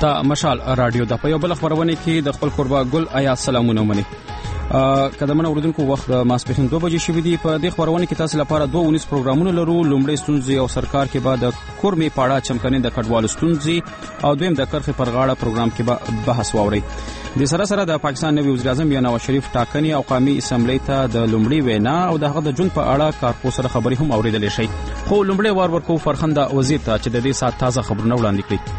دا مشال رادیو د په یو بل خبرونه کې د خپل قربا ګل آیا سلامونه مني قدمونه اوردونکو وخت ماسپخین 2 بجې شوې دي. په دې خبرونه کې تاسو لپاره 2 پروګرامونه لرو. لومړی ستونزې او سرکار کې بعد کورمي پاړه چمکنې د کډوالو ستونزې او دویم د کرخې پر غاړه پروګرام کې به بحث واوري. د سره د پاکستان نوی وزیر اعظم نواز شریف ټاکنې او قومي اسمبلی ته د لومړی وینا او دغه د جون په اړه کارپوس سره خبري هم اوریدل شي. خو لومړی وار ورکو فرخنده وزیر ته چې د دې سات تازه خبرونه وړاندې کړي.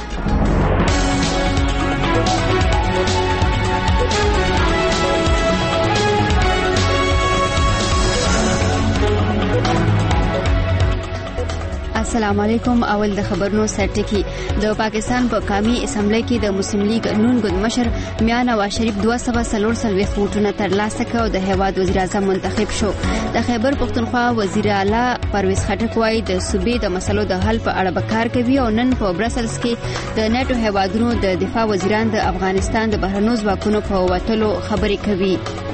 السلام علیکم. اول د خبرونو سرټکی. د پاکستان په قومي اسمبلی کې د مسلم لیگ نون ګوند مشر میاں نواز شریف 240 ووټونه ترلاسه کړ او د هیواد وزیر اعظم منتخب شو. د خیبر پختونخوا وزیر اعلی پرویز خټک وايي د صوبې د مسلو د حل په اړه کار کوي او نن په برسلز کې د نیټو هیوادونو د دفاع وزیران د افغانستان د بهرنیو ځواکونو په وټلو خبرې کوي.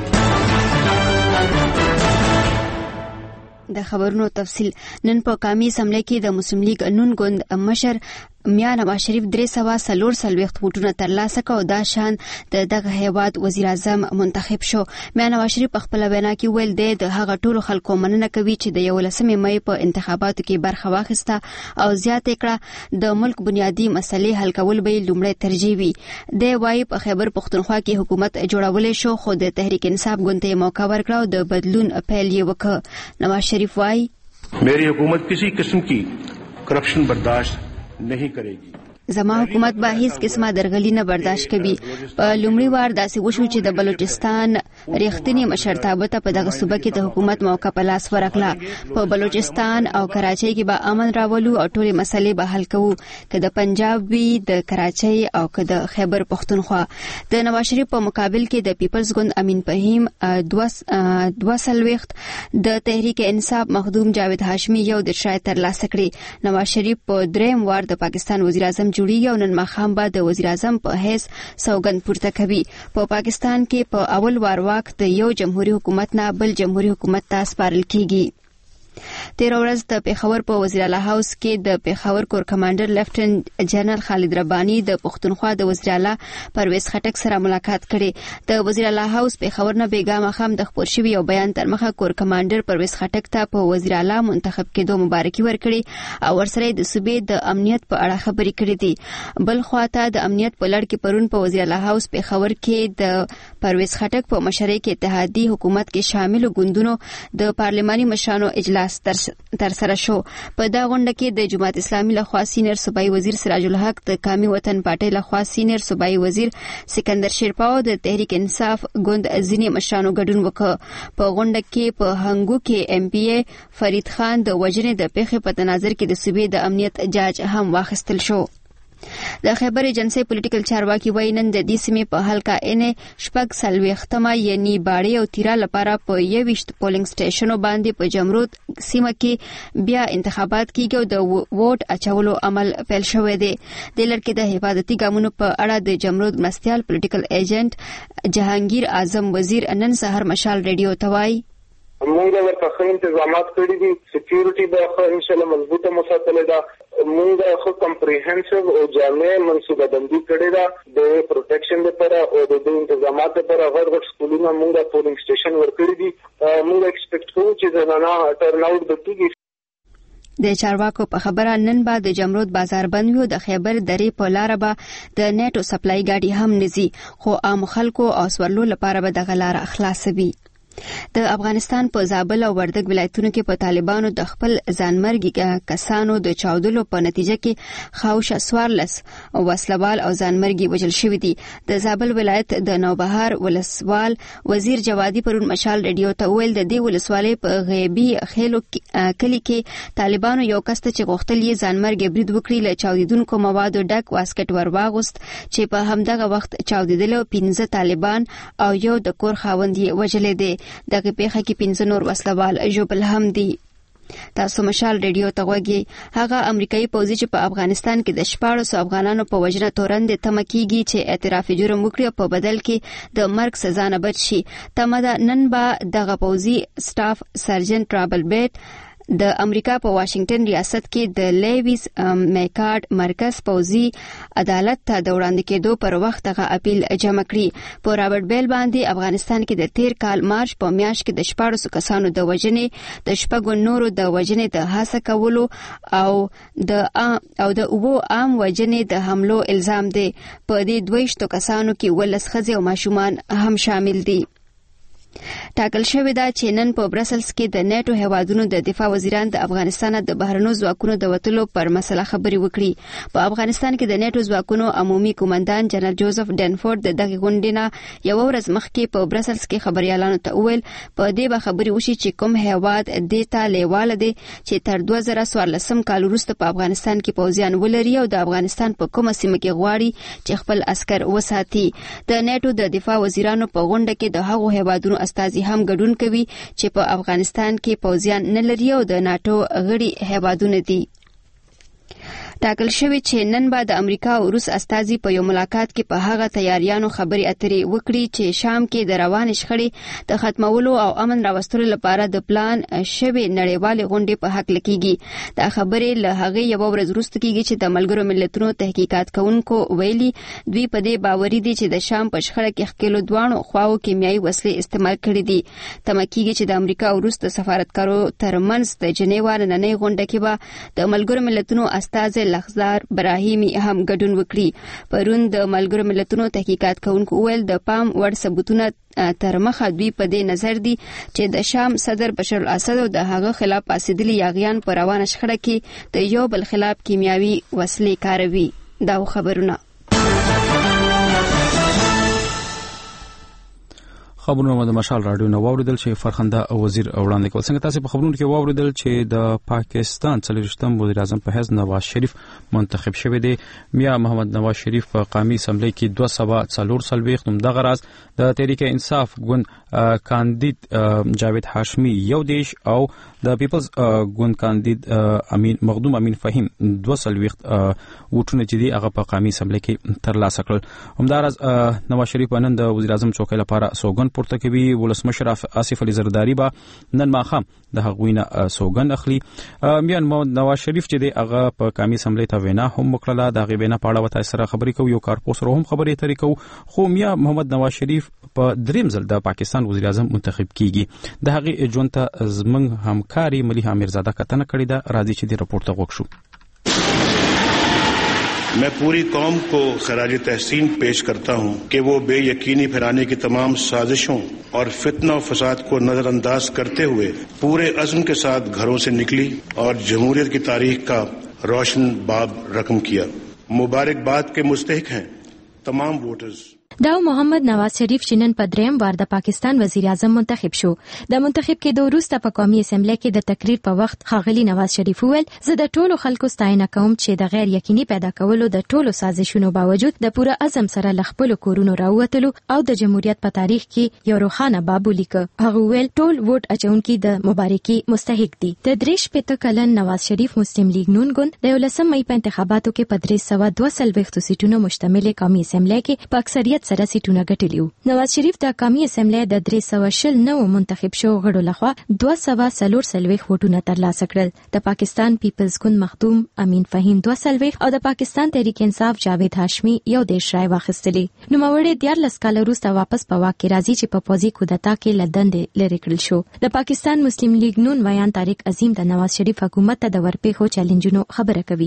د خبرونو تفصیل. نن په قومي اسمبلی کې د مسلم لیگ نون ګوند مشر میاں نواز شریف 340 ووټونه ترلاسه کړ او دا شان دغه هیواد وزیر اعظم منتخب شو. میاں نواز شریف په خپل وینا کې ویل د هغه ټولو خلکو مننه کوي چې د 11 مې په انتخاباتو کې برخه واخیسته او زیاته کړه د ملک بنیادی مسلې حل کول به لومړی ترجیح وي. د وايي په خیبر پختونخوا کې حکومت جوړولې شو خو د تحریک انصاف ګوند ته موقع ورکړ او د بدلون اپیل یې وکړ. نواز شریف وايي मेरी हुकूमत किसी किस्म की करप्शन बर्दाश्त नहीं करेगी. زما حکومت به هیڅ قسمه درغلي نه برداشت کوي. په لومړي وار داسې وشو چې د بلوچستان ریښتینی مشرتابه ته په دغه صوبه کې د حکومت موقع په لاس ورکړه. په بلوچستان او کراچۍ کې به امن راولو او ټولې مسلې به حل کوو، که د پنجاب وي، د کراچۍ او که د خیبر پختونخوا. د نواز شریف په مقابل کې د پیپلز ګوند امین فهیم 240، د تحریک انصاف مخدوم جاوید هاشمی یو د شای ترلاسه کړي. نواز شریف په دریم وار د پاکستان وزیر اعظم جوړیږي او نن ماښام به د وزیر اعظم په حیث سوګند پورته کوي. په پاکستان کې په اول وار واک د یو جمهوریت حکومت نه بل جمهوریت حکومت ته سپارل کیږي. تیر ورځ د پیښور په وزیر اعلی هاوس کې د پیښور کور کمانډر لیفټننټ جنرال خالد ربانی د پښتونخوا د وزیر اعلی پرویز خټک سره ملاقات کړي. د وزیر اعلی هاوس پیښور نه بیګا مخام د خبر شوی یو بیان تر مخه کور کمانډر پرویز خټک ته په وزیر اعلی منتخب کېدو مبارکي ورکړي او ورسره د صوبې د امنیت په اړه خبرې کړې دي. بل خواته د امنیت په لړ کې پرون په وزیر اعلی هاوس پیښور کې د پرویز خټک په مشرۍ کې اتحادیه حکومت کې شامل ګوندونو د پارلماني مشرانو اجلاس تر سره شو. په دا غونډه کې د جماعت اسلامي لخوا سینیئر صوبایي وزیر سراج الحق، د قومي وطن پارټۍ لخوا سینیئر صوبایي وزیر سکندر شیرپا او د تحریک انصاف ګوند ځینې مشرانو ګډون وکړ. په غونډه کې په هنګو کې ایم پی ای فرید خان د وژنې د پیښې په تناظر کې د صوبې د امنیت جاج هم واخیستل شو. د خیبر ایجنسی پولیټیکل چارواکي وایي نن د دې سیمې په حلقه ان 40 یعنی باړې او تیرا لپاره په 21 پولینګ سټیشنو باندې په جمرود سیمه کې بیا انتخابات کیږي او د ووټ اچولو عمل پیل شوی دی. د لړکې د حفاظتي ګامونو په اړه د جمرود مستیال پولیټیکل ایجنټ جهانگیر اعظم وزیر نن سحر مشال ریډیو ته وایي موږ ورته ښه انتظامات کړي دي. سکیورټي به ښه انشاءالله مضبوطه مساتله ده. موږ ښه کمپریهنسیو او جامع منصوبه بندي کړې ده د پروټیکشن لپاره او د انتظامات لپاره. غټ سکولونه موږ پولینګ سټیشن ورکړي دي. موږ ایکسپیکټ کوو چې زنانه ټرن اوټ به کیږي. د چارواکو په خبره نن به د جمرود بازار بند وي او د خیبر درې په لار به د نیټو سپلای گاډي هم نزي، خو عام خلکو او سورلو لپاره به د غلار اخلاص وي. د افغانستان په زابل او وردګ ولایتونو کې په طالبانو د خپل ځانمرګي کسانو د چاودلو په نتیجه کې خاوشه 14 وسلوال او ځانمرګي وژل شوي دي. د زابل ولایت د نوبهار ولسوال وزیر جوادي پرون مشال ریډیو ته ویل د دې ولسوالۍ په غیبي خېلو کلی کې طالبانو یو کس چې غوښتل یې ځانمرګي برید وکړي له چاودیدونکو موادو ډک واسکټ ورواغوست چې په همدغه وخت چاودیدل. 15 طالبان او یو د کور خاوند یې وژلې دي. دغه پیښه کې 15 نور وسلوال ژوبل هم دي. تاسو مشال ریډیو ته غوږی. هغه امریکایي پوځي چې په افغانستان کې د 14 افغانانو په وژنه تورند تمه کیږي چې اعتراف جرم وکړي په بدل کې د مرګ سزا نه بچ شي. تمه ده نن به دغه پوځي سټاف سرجن ټرابل بیټ د امریکا په واشنگټن ریاست کې د لیویس میکارډ مرکز پوزي عدالت ته د وړاندې کېدو پر وخت غا اپیل جمع کړی. په رابرټ بیل باندې افغانستان کې د تیر کال مارچ په میاشت کې د 14 کسانو د وژنې د شپږو نورو د وژنې د هڅه کولو او د اوبو عام وژنې د حملو الزام دی. په دې 22 کسانو کې 10 ښځې او ماشومان هم شامل دي. ټاکل شوې ده چې نن په برسلز کې د نیټو هیوادونو د دفاع وزیران د افغانستان د بهرنیو ځواکونو د وټلو پر مسله خبرې وکړي. په افغانستان کې د نیټو ځواکونو عمومي قومندان جنرال جوزف ډنفورد د دغه غونډې نه یو ورځ مخکې په برسلز کې خبريالانو ته وویل په دې به خبرې وشي چې کوم هیواد دیتا لیواله دي چې تر 2014 کال وروسته په افغانستان کې پوځیان ولري او د افغانستان په کومه سیمه کې غواړي چې خپل عسكر وساتي. د نیټو د دفاع وزیرانو په غونډه کې د هغو هیوادونو استازي هم ګډون کوي چې په افغانستان کې پوځیان نه لري او د ناتو غړي هیوادونه دي. ټاکل شوی چې نن به د امریکا او روس استازي په یو ملاقات کې په هغه تیاریانو خبرې اترې وکړي چې شام کې د روانې شخړې د ختمولو او امن راوستلو لپاره د پلان شوی نړیوال غونډې په حق لکېږي. دا خبرې له هغه یو ورځ وروسته کېږي چې د ملګرو ملتونو تحقیقات کوونکو ویلي دوی په دې باوري دي چې د شام په شخړه کې ښکېلو دوانو خواو کیمیاوي وسلې استعمال کړي دي. تمه کېږي چې د امریکا او روس د سفارتکارو ترمنځ د جنیوا نننۍ غونډه کې به د ملګرو ملتونو استازي لخزار براهیمی هم ګډون وکړي. پرون د ملګرو ملتونو تحقیقات کوونکو ویل د پام وړ ثبوتونه تر مخه دوی په دې نظر دي چې د شام صدر بشار الاسد او د هغه خلاف پاسېدلي یاغیان په روانه شخړه کې د یو بل خلاف کیمیاوي وسلې کاروي. دا خبرونه خبرونه د مشال رادیو نو واوریدل چې فرخنده وزیر وړاندې کول. څنګه تاسو په خبرونو کې واوریدل چې د پاکستان 40م وزیر اعظم په حیث نواز شریف منتخب شوی دی. میا محمد نواز شریف په قومي اسمبلی کې 244 دغه راز د تحریک انصاف ګوند کاندید جاوید هاشمی یو دیش او د پیپلز ګوند کاندید مخدوم امین فهیم 240 ووټونه چې دی هغه په قومي اسمبلی کې ترلاسه کړل. همدارس نواز شریف نن د وزیر اعظم چوکۍ لپاره سوګند پورته کوي. ولسمشر آصف علي زرداری با نن ماخام د هغوینه سوګند اخلي. میان نواز شریف چې دی هغه په قومي اسمبلی ته وینا هم وکړه. د هغه وینا په اړه وته سره خبرې کوي. یو کارپوس سره هم خبرې اترې کوي. خو میا محمد نواز شریف په دریم ځل د پاکستان وزیر اعظم منتخب کیږي. د هغه ژوند ته زمنګ همکاري ملي امیرزاده کتنه کړې ده. راځي چې د رپورت ته وګورو. मैं पूरी कौम को खराज तहसीन पेश करता हूं कि वो बेयकीनी फैलाने की तमाम साजिशों और फितना और फसाद को नजरअंदाज करते हुए पूरे अज़्म के साथ घरों से निकली और जमहूरियत की तारीख का रोशन बाब रकम किया. मुबारकबाद के मुस्तहिक हैं तमाम वोटर्स. دا محمد نواز شریف چې نن په دریم وار د پاکستان وزیر اعظم منتخب شو. د منتخب کېدو وروسته په قومي اسمبلی کې د تقریر په وخت ښاغلي نواز شریف وویل زه د ټولو خلکو ستاینه کوم چې د غیر یقیني پیدا کولو د ټولو سازشونو باوجود د پوره عزم سره له خپلو کورونو راووتلو او د جمهوریت په تاریخ کې یو روښانه باب ولیکه. هغه وویل ټول ووټ اچونکي د مبارکي مستحق دي. د 63 کلن نواز شریف مسلم لیگ نون ګوند د 19 مئی په انتخاباتو کې په 342 سیټونو مشتمل قومي اسمبلی کې په اکثریت سره سیټونه ګټلیو. نواز شریف د قومي اسمبلی د 309 منتخب شو غړو لخوا 244 ووټونه ترلاسه کړل. د پاکستان پیپلز ګوند مخدوم امین فهیم 240 او د پاکستان تحریک انصاف جاوید هاشمی یو دیش رای واخیستلې. نوموړی 14 کال وروسته واپس په واک کې راځي چې په پوځي کودتا کې لدندې لري کړل شو. د پاکستان مسلم لیگ نون ویان طارق عظیم د نواز شریف حکومت ته د ورپېښو چیلنجونو خبره کوي.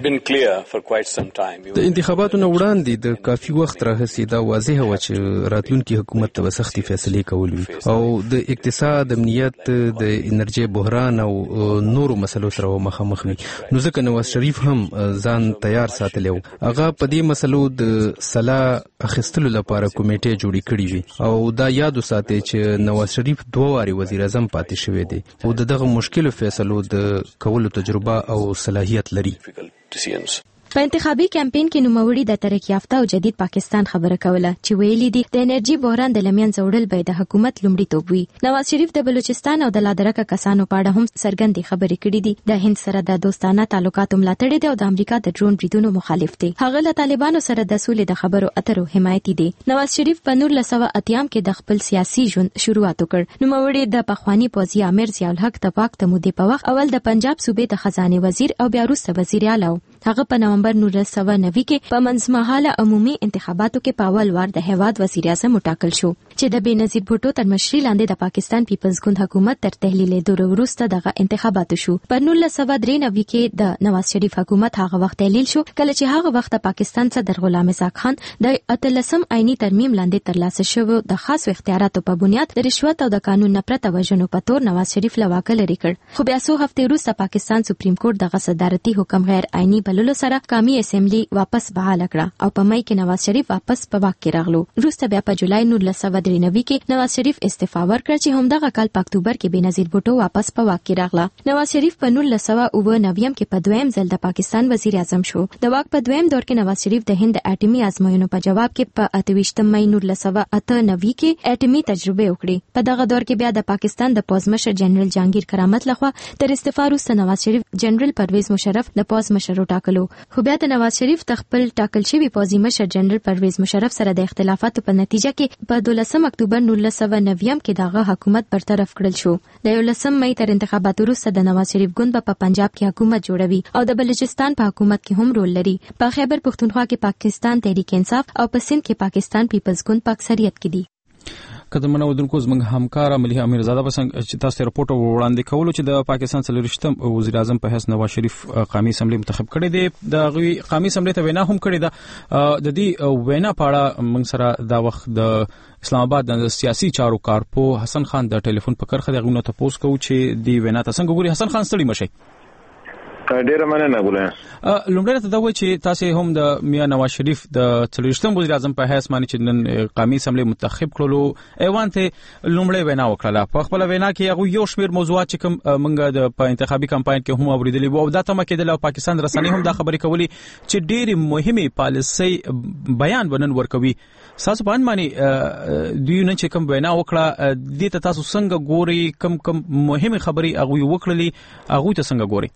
د انتخاباتو نه وړاندې د کافي وخت راهیسې دا واضح و چې راتلونکي حکومت ته سختي فیصلې کول وي او د اقتصاد، امنیت، د انرژي بحران او نورو مسلو سره مخامخ وي. نو ځکه نواز شریف هم ځان تیار ساتلی و. هغه په دې مسلو د صلاح اخیستلو لپاره کمیټې جوړې کړې وي او دا یاد وساتئ چې نواز شریف 2 واري وزیر اعظم پاتې شوی دی او دغه مشکل فیصلو د کولو تجربه او صلاحیت لري. په انتخابي کمپاین کې نوموړي د ترقی یافته او جدید پاکستان خبره کوله چې ویلي دي د انرژي بحران د لمن زوړل به د حکومت لومړیتوب وي. نواز شریف د بلوچستان او د لادرکه کسانو په اړه هم څرګندې خبرې کړې دي. د هند سره د دوستانه تعلقات ملاتړ دي او د امریکا د ډرون بریدونو مخالف دي. هغه له طالبانو سره د سولې د خبرو اترو حمایتي دي. نواز شریف په 1980 کې د خپل سیاسي ژوند شروعات وکړ. نوموړي د پخوانی پوځي امیر ضیاء الحق د پاک تمودې په وخت اول د پنجاب صوبې د خزانه وزیر او بیا وروسته وزیر اعلی. هغه په نومبر 1990 کې په منځمهاله عمومي انتخاباتو کې په اول وار د هیواد وزیر اعظم وټاکل شو چې د بېنظیر بھټو تر مشرۍ لاندې د پاکستان پیپلز ګوند حکومت تر تحلیلېدو وروسته دغه انتخاباتو شو. په 1993 کې د نواز شریف حکومت هغه وخت تحلیل شو کله چې هغه وخت د پاکستان صدر غلام اسحاق خان د 18 آئینی ترمیم لاندې ترلاسه شوی د خاصو اختیاراتو په بنیاد د رشوت او د قانون نه پرته وژنو په تور نواز شریف له واکه لرې کړ. خو بیا څو هفتې وروسته پاکستان سپریم کورټ دغه صدارتي حکم غیر آئینی بللو سره قومي اسمبلی واپس بحال کړه او په مای کې نواز شریف واپس په واک کې راغلو. وروسته بیا په جولای 1993 کې نواز شریف استعفا ورکړه چې همدغه کال په اکتوبر کې بېنظیر بھټو واپس په واک کې راغله. نواز شریف په 1999 کې په دویم ځل د پاکستان وزیر اعظم شو. د واک په دویم دور کې نواز شریف د هند اټومي ازموینو په جواب کې په 28 مای 1998 کې اټومي تجربه وکړه. په دغه دور کې بیا د پاکستان د پوځ مشر جنرال جهانگیر کرامت لخوا تر استعفا وروسته نواز شریف جنرال پرویز مشرف د پوځ مشر وټاکلو. خو بیا د نواز شریف خپل ټاکل شوی پوځي مشر جنرال پرویز مشرف سره د اختلافاتو په نتیجه کې په 12 اکتوبر 1990 کې دغه حکومت برطرف کړل شو. د 11 مئی تر انتخاباتو وروسته د نواز شریف ګوند په پنجاب کې حکومت جوړوي او د بلوچستان په حکومت کې هم رول لري. په خیبر پختونخوا کې پاکستان تحریک انصاف او په سند کې پاکستان پیپلز ګوند په اکثریت کې دي. قدرمنو ودونکو زموږ همکار ملي امیرزاده بسنګ چې تاسو رپورټ وړاندې کولو چې د پاکستان څلورشتم وزیر اعظم په حیث نواز شریف قومي اسمبلی منتخب کړي دي. د قومي اسمبلی ته وینا هم کړې ده. د دې وینا په اړه موږ سره دا وخت د اسلام آباد د سیاسي چارو کارپو حسن خان د ټلیفون په کرخه دغه نو تاسو کو چې دی وینا تاسو ګوري. حسن خان ستړي مشي. ډیره مننه ګولای. لومړی ته دا وایي چې تاسو هم د میا نواز شریف د څلورشتم وزیر اعظم په حیث باندې چې نن قومي اسمبلی منتخب کړلو ایوان ته لومړی وینا وکړه. په خپل وینا کې هغه یو شمېر موضوعات چې کوم موږ د په انتخابي کمپاین کې هم اوریدلې وو او دا تمه کېدل او پاکستان رسنۍ هم دا خبرې کولې چې ډېری مهمه پالیسي بیان ونن ورکوي. تاسو باندې معنی دوی نن چې کوم وینا وکړه دې ته تاسو څنګه ګوري؟ کوم مهمه خبرې هغه وکړلې هغه ته څنګه ګوري؟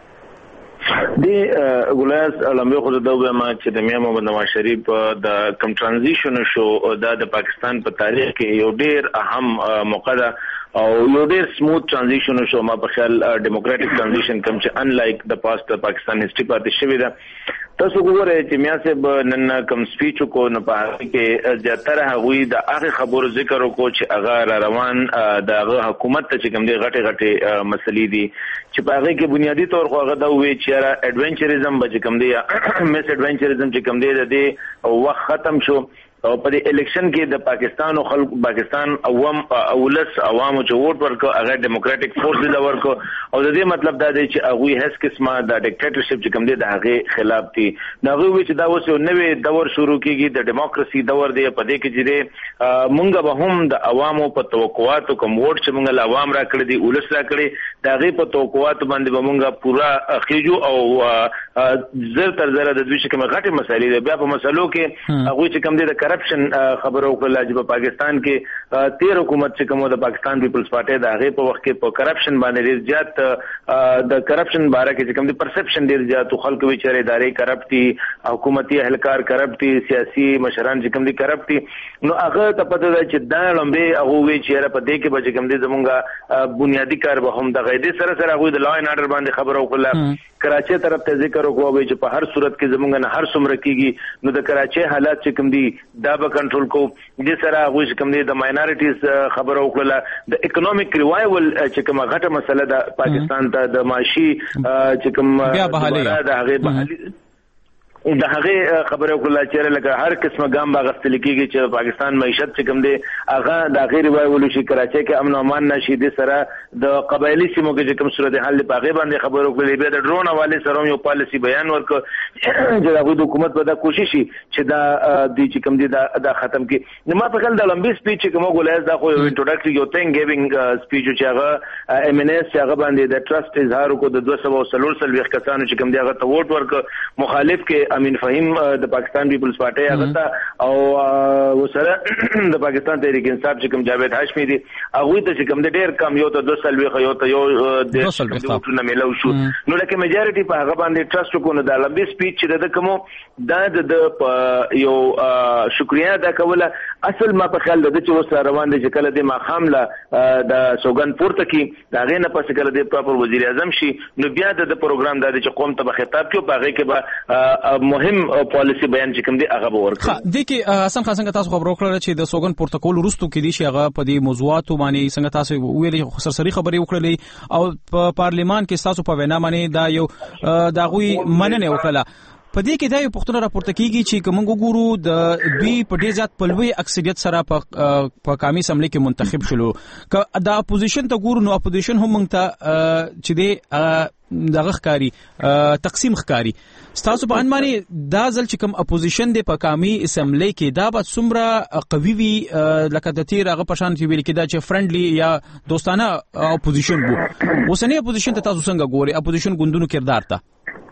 دی ګولاس لمبه خو د دوه چې د میا محمد نواز شریف د کم ټرانزیشن شو د پاکستان په تاریخ کې یو ډیر اهم موقع ده او یو ډیر سموث ټرانزیشن شو. ما په خیال ډیموکراټک ټرانزیشن کوم چې ان لایک د پاست پاکستان هیستوري پاتې شوی ده. تاسو وګورئ چې میا صاحب نن کوم سپیچ کو نه په کې زیاتره هغوی د هغه خبرو ذکر وکړو چې هغه روان د هغه حکومت ته چې کوم دی غټه مسلې دي چې په هغه کې بنیادی طور خو هغه دا وی چې اډونچرزم به کوم دی مس اډونچرزم چې کوم دی د دې وخت ختم شو او په الیکشن کې د پاکستان او خلک پاکستان عوام اولس عوامو چې ووټ ورکړ هغه ډیموکراټک فورس د ورکو او د دې مطلب دا دی چې هغه هیڅ قسمه د ډیکټیټرشپ چې کوم دی د هغه خلاف دي. دا هغه چې دا اوس یو نوې دور شروع کیږي د دیموکراسي دور دی. په دې کې چې مونږ به هم د عوامو په توقعاتو کوم ووټ چې مونږ له عوام را کړی دي ولس را کړی دا هغه په توقعاتو باندې به مونږ پورا خېجو او زر تر زر د دوی چې کوم غټه مسالې ده. بیا په مسلو کې هغه چې کوم دی د کرپشن خبرو کله چې په پاکستان کې 13 حکومت چې کومه د پاکستان پیپلز پارټي د هغه په وخت کې په کرپشن باندې ډیر زیات د کرپشن باره کې چې کوم د پرسپشن ډیر زیات خلکو ویچاره ادارې کرپټي حکومتي اهلکار کرپټي سیاسي مشران چې کوم دي کرپټي نو هغه ته پته ده چې دا لمبه هغه ویچاره په دې کې به کوم دي زمونږه بنیادی کار به هم د غیدې سره سره هغه د لا ان آرډر باندې خبرو کړل. کراچي طرف ته ذکر وکړو چې په هر صورت کې زمونږ نه هر څومره کیږي نو د کراچي حالات چې کوم دي دا به کنټرول کو. د سره هغه کوم دي د ماینورټیز خبرو کړل د اکونومیک ریوایول چې کومه غټه مسله ده پاکستان ته د معاشي چې کوم بیا بحالي د هغه بحالي د هغه خبره وکړه چې لکه هر قسمه ګام باغستل کیږي چې پاکستان معیشت چې کوم دی هغه د غیر وایولو شي کراچي کې امن او امان نشي د سره د قبایلی سیمو کې کوم صورتحال په هغه باندې خبره وکړه به د ډرون حواله سره یو پالیسی بیان ورکړ چې د حکومت په دا کوشش چې دا د چې کوم دی دا ختم کی نو ما په خپل د لمبي سپیچ کوم غولای دا خو انټروډکټری یو ثینګ ګیوینګ سپیچ چې هغه MNS چې هغه باندې د ټرست اظهار کو د 240 کسانو چې کوم دی هغه ته ووټ ورک مخالف کې امین فهیم د پاکستان پیپلز پارټي هغه ته او وسره د پاکستان تحریک انصاف چې کوم جاوید هاشمي دی هغه ته چې کوم دی ډیر کم یو ته 240 یو ته یو د ووټونه ملو شو نو لکه میجارټي په هغه باندې ټرست کو نه د لمبي سپیچ چې د کوم دا د یو شکریا دا کوله اصل ما په خیال د چې وسره روان دي چې کله د ماخامله د سوګن پورته کی دا غینه پس کله د پراپر وزیر اعظم شي نو بیا د پروګرام د چې قوم ته خطاب کیو په هغه کې به مهم پالیسی بیان چې کوم دی هغه به ورکړي د کې حسن خان څنګه تاسو خبرو کړل چې د سوګن پروتوکول وروسته کې دي چې هغه په دې موضوعاتو باندې څنګه تاسو ویلې سرسري خبرې وکړلې او په پارلیمان کې تاسو په وینا باندې دا یو دا غوي مننه وکړه په دې کې دا یو پښتون راپورته کیږي چې کوم ګورو د دوی په ډیر ځات پلوي اکثریت سره په قومي اسمبلی کې منتخب شلو که د اپوزیشن ته ګورو نو اپوزیشن هم موږ ته چې دی دغه ښکاری تقسیم ښکاری ستاسو په ان باندې دا ځل چې کوم اپوزیشن دی په قومي اسمبلی کې دا به څومره قوي وي لکه د تیر هغه پشان چې ویل کېدا چې فرندلی یا دوستانه اپوزیشن وو اوسنی اپوزیشن ته تاسو څنګه ګوري اپوزیشن ګوندونو کردار ته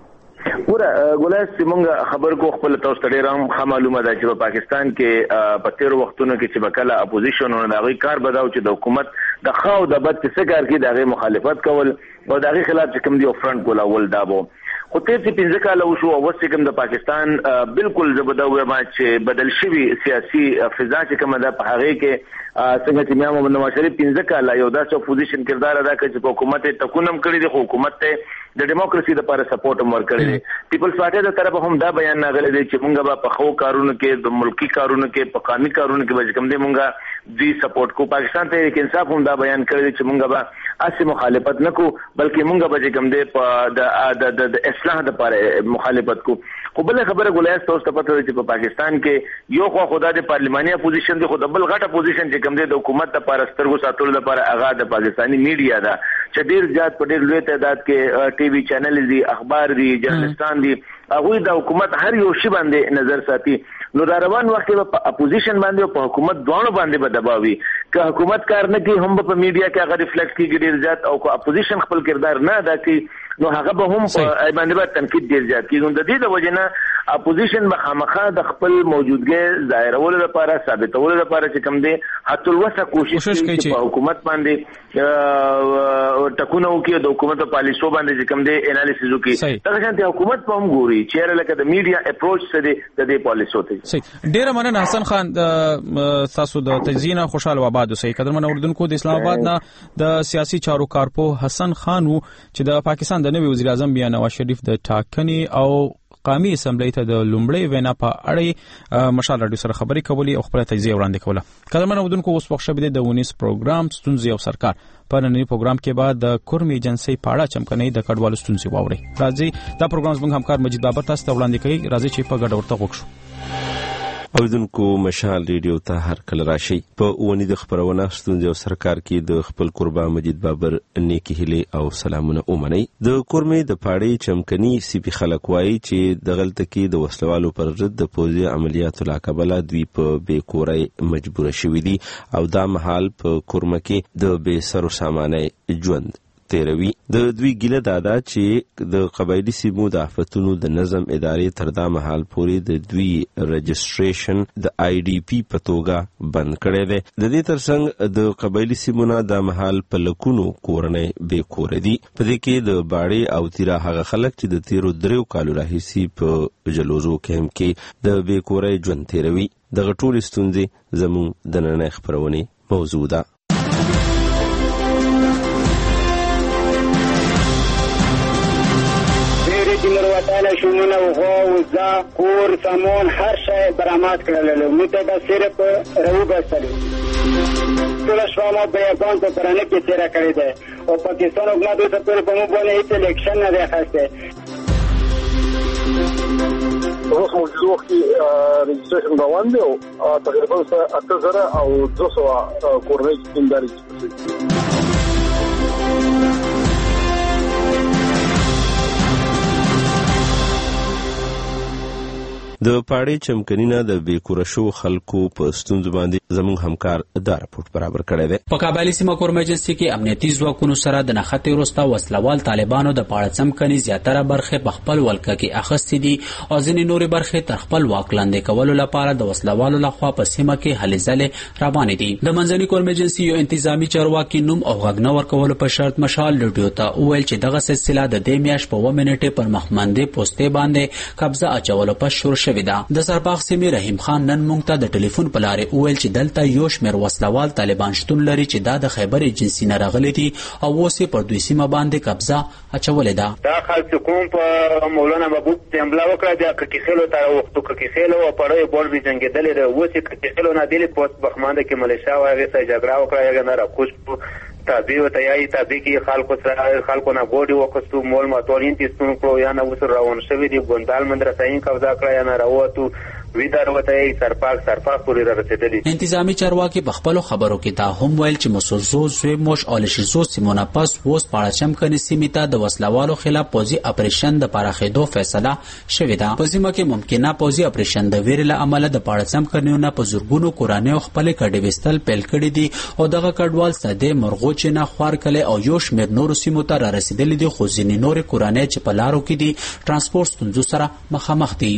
پورا ګولای سیمونګه خبر کو خپل تاسو ته ډیر هم معلومه ده چې په پاکستان کې په تیر وختونو کې چې بکله اپوزیشن او دغه کار بداو چې د حکومت د خاو د بد څه کار کې دغه مخالفت کول او دغه خلاف چې کوم دی فرنٹ کولا ول دابو خو تیر چې 15 کال وشو او وسه کوم د پاکستان بالکل زبده و ما چې بدل شوی سیاسي فضا چې کوم ده په هغه کې څنګه چې میام محمد نواز شریف 15 کال یو داسې اپوزیشن کردار ادا کړ چې حکومت تکونم کړی دی حکومت ته د دیموکراسي لپاره سپورټ هم ورکړی دی پیپلز پارټي د طرف هم دا بیان ناغلی دی چې مونږ په خو کارونو کې د ملکی کارونو کې په قانوني کارونو کې به کوم دی مونږ دی سپورټ کو پاکستان تحریک انصاف هم دا بیان کړی دی چې مونږ به اسی مخالفت نکو بلکې مونږ به کوم دی په د اصلاح لپاره مخالفت کو خو بل خبره ګولای تاسو ته پته چې په پاکستان کې یو خو خدا د پارلماني اپوزیشن دی خو د بل غټ اپوزیشن چې کوم دی د حکومت لپاره سترګو ساتلو لپاره هغه د پاکستانی میډیا ده چې ډیر زیات په ډیر لوی تعداد کې ټي وي چینل دي اخبار دي جرنالستان دي هغه د حکومت هر یو شی باندې نظر ساتي نو دا روان وخت په اپوزیشن باندې او په حکومت دوه باندې به دباوي که حکومت کار نه کوي هم په میډیا کې هغه ریفلیکټ کیږي ډیر زیات او که اپوزیشن خپل کردار نه ادا کوي نو هغه به هم په باندې به تنقید ډیر زیات کیږي نو د دې د وجه نه اپوزیشن به خامخا د خپل موجودګۍ ظاهرولو لپاره ثابتولو لپاره چې کوم دی حتی الوسه کوشش کوي چې په حکومت باندې ټکونه وکړي د حکومت په پالیسو باندې چې کوم دی انالیسز وکړي دا څنګه حکومت په هم ګوري چې لکه د میډیا اپروچ څه دی د دې پالیسو ته صحیح ډیر مننه حسن خان تاسو د تجزیه خوشاله آباد اوسئ قدرمن اردوونکو د اسلام آباد نه د سیاسي چارو کارپو حسن خان چې د پاکستان د نوي وزیر اعظم بیا نواز شریف د ټاکنې او قومي اسمبلی ته د لومړی وینا په اړه مشال راډیو سره خبرې کولې او خپل تجزیه وړاندې کوله قدرمن اردوونکو اوس وخت شوه د ونیس پروګرام ستونزې او سرکار په نننی پروګرام کې بعد د کورم ایجنسی پاړه چمکنۍ د کډوالو ستونزې واوري راځي دا پروګرام زموږ همکار مجید بابر تاسو ته وړاندې کوي راځي چې په ګډه ورته وکړو اوریدونکو مشال ریډیو ته هر کله راشي په ونی د خبرونه ستونزې او سرکار کې د خپل قربا مجید بابر نیکی هلي او سلامونه اومني د کورمې د پاړې چمکني سپي خلک وایي چې د غلطه کې د وسلوالو پر ضد د پوځي عملیاتو لاکبله دوی په بیکورۍ مجبور شوي دي او دا مهال په کورمه کې د بې سرو سامانه ژوند تیروي د دوی ګیله دادا چې د قبایلی سیمو د آفتونو د نظم ادارې تر دا مهال پورې د دوی رجسټریشن د IDP په توګه بند کړی دی د دې ترڅنګ د قبایلی سیمو نه د مهال په لکونو کورنۍ بې کوره دي په دې کې د باړې او تیرا هغه خلک چې د تیرو 3 کالو راهیسې په جلوزو کیمپ کې د بې کورۍ ژوند تیروي دغه ټولې ستونزې زموږ د نننۍ خپرونې موضوع ده وطن شمونه وغوا وزا کور سامون هر شی برآمد کړل نو ته دا صرف رو بسل ټول شوامه بیابان په برانه کې تیرا کړی دی او پاکستان حکومت د ټول په مو باندې هیڅ الیکشن نه راخسته اوس موجوده وخت کې رجسټریشن روان دی او تقریبا 8000 او 200 کورنۍ سکیمداري د پاړې چمکنینه د بیکوره شو خلکو په ستونزو باندې زموږ همکار دا راپورټ برابر کړی دی. په کابل سیمه کورم ایجنسی کې امنیتي ځواکونو سره د نښتې وروسته وسلوال طالبانو د پاړه چمکني زیاتره برخه په خپل ولکه کې اخیستې دي او ځینې نورې برخه تر خپل واک لاندې کولو لپاره د وسلوالو لخوا په سیمه کې هلې ځلې روانې دي. د منځني کورم ایجنسی یو انتظامی چارواکي نوم او غږ نه ورکولو په شرط مشال لډیو ته وویل چې دغه سلسله د دې میاشت په 1 منټه پر مخمندې پوسټې باندې قبضه اچولو په شروع شوې ده. د سرباغ سیمې رحیم خان نن مونږ ته د ټلیفون په لارې وویل چې دلته یو شمېر وسلوال طالبان شتون لري چې دا د خیبر ایجنسی نه راغلي دي او اوس یې پر دوی سیمه باندې قبضه اچولې ده. دا خلک کوم په مولانا محبوب حمله وکړه د ککیخلو ته وختو ککیخلو او پړې بول به جنگیدلې ده. اوس یې ککیخلو نه دی پوسټ بخمانده کې ملیشیا او هغه سره جګړه وکړه یا نه راکوش تابع وتایي تابع کې خلکو نه ګوډي وکړو مول ماتولین تیستون کړو یا نه وسره روان شوی دی ګوندال مدرسې قبضه کړه یا نه راوته ویدار وتایي سرپاک پوری را رسیدلی. انتظامی چارواکي په خپل خبرو کې دا هم ویل چې مسوزو زوی موش آلشیزو سیمونه پس ووس پاړه چمکني سیمې ته د وسلوالو خلاف پوزي اپریشن د پراخېدو فیصله شوې ده. په سیمه کې ممکنه پوزي اپریشن د ویرې له امله د پاړه چمکنیونه په زورګونو کورانه خپل کډې وستل پیل کړي دي او دغه کډوال ساده مرغوچ نه خوار کله او یو شمېر نور سیمو ته را رسیدلي دي خو ځینې نور کورانه چې په لارو کې دي ترانسپورت ستونزو سره مخامخ دي.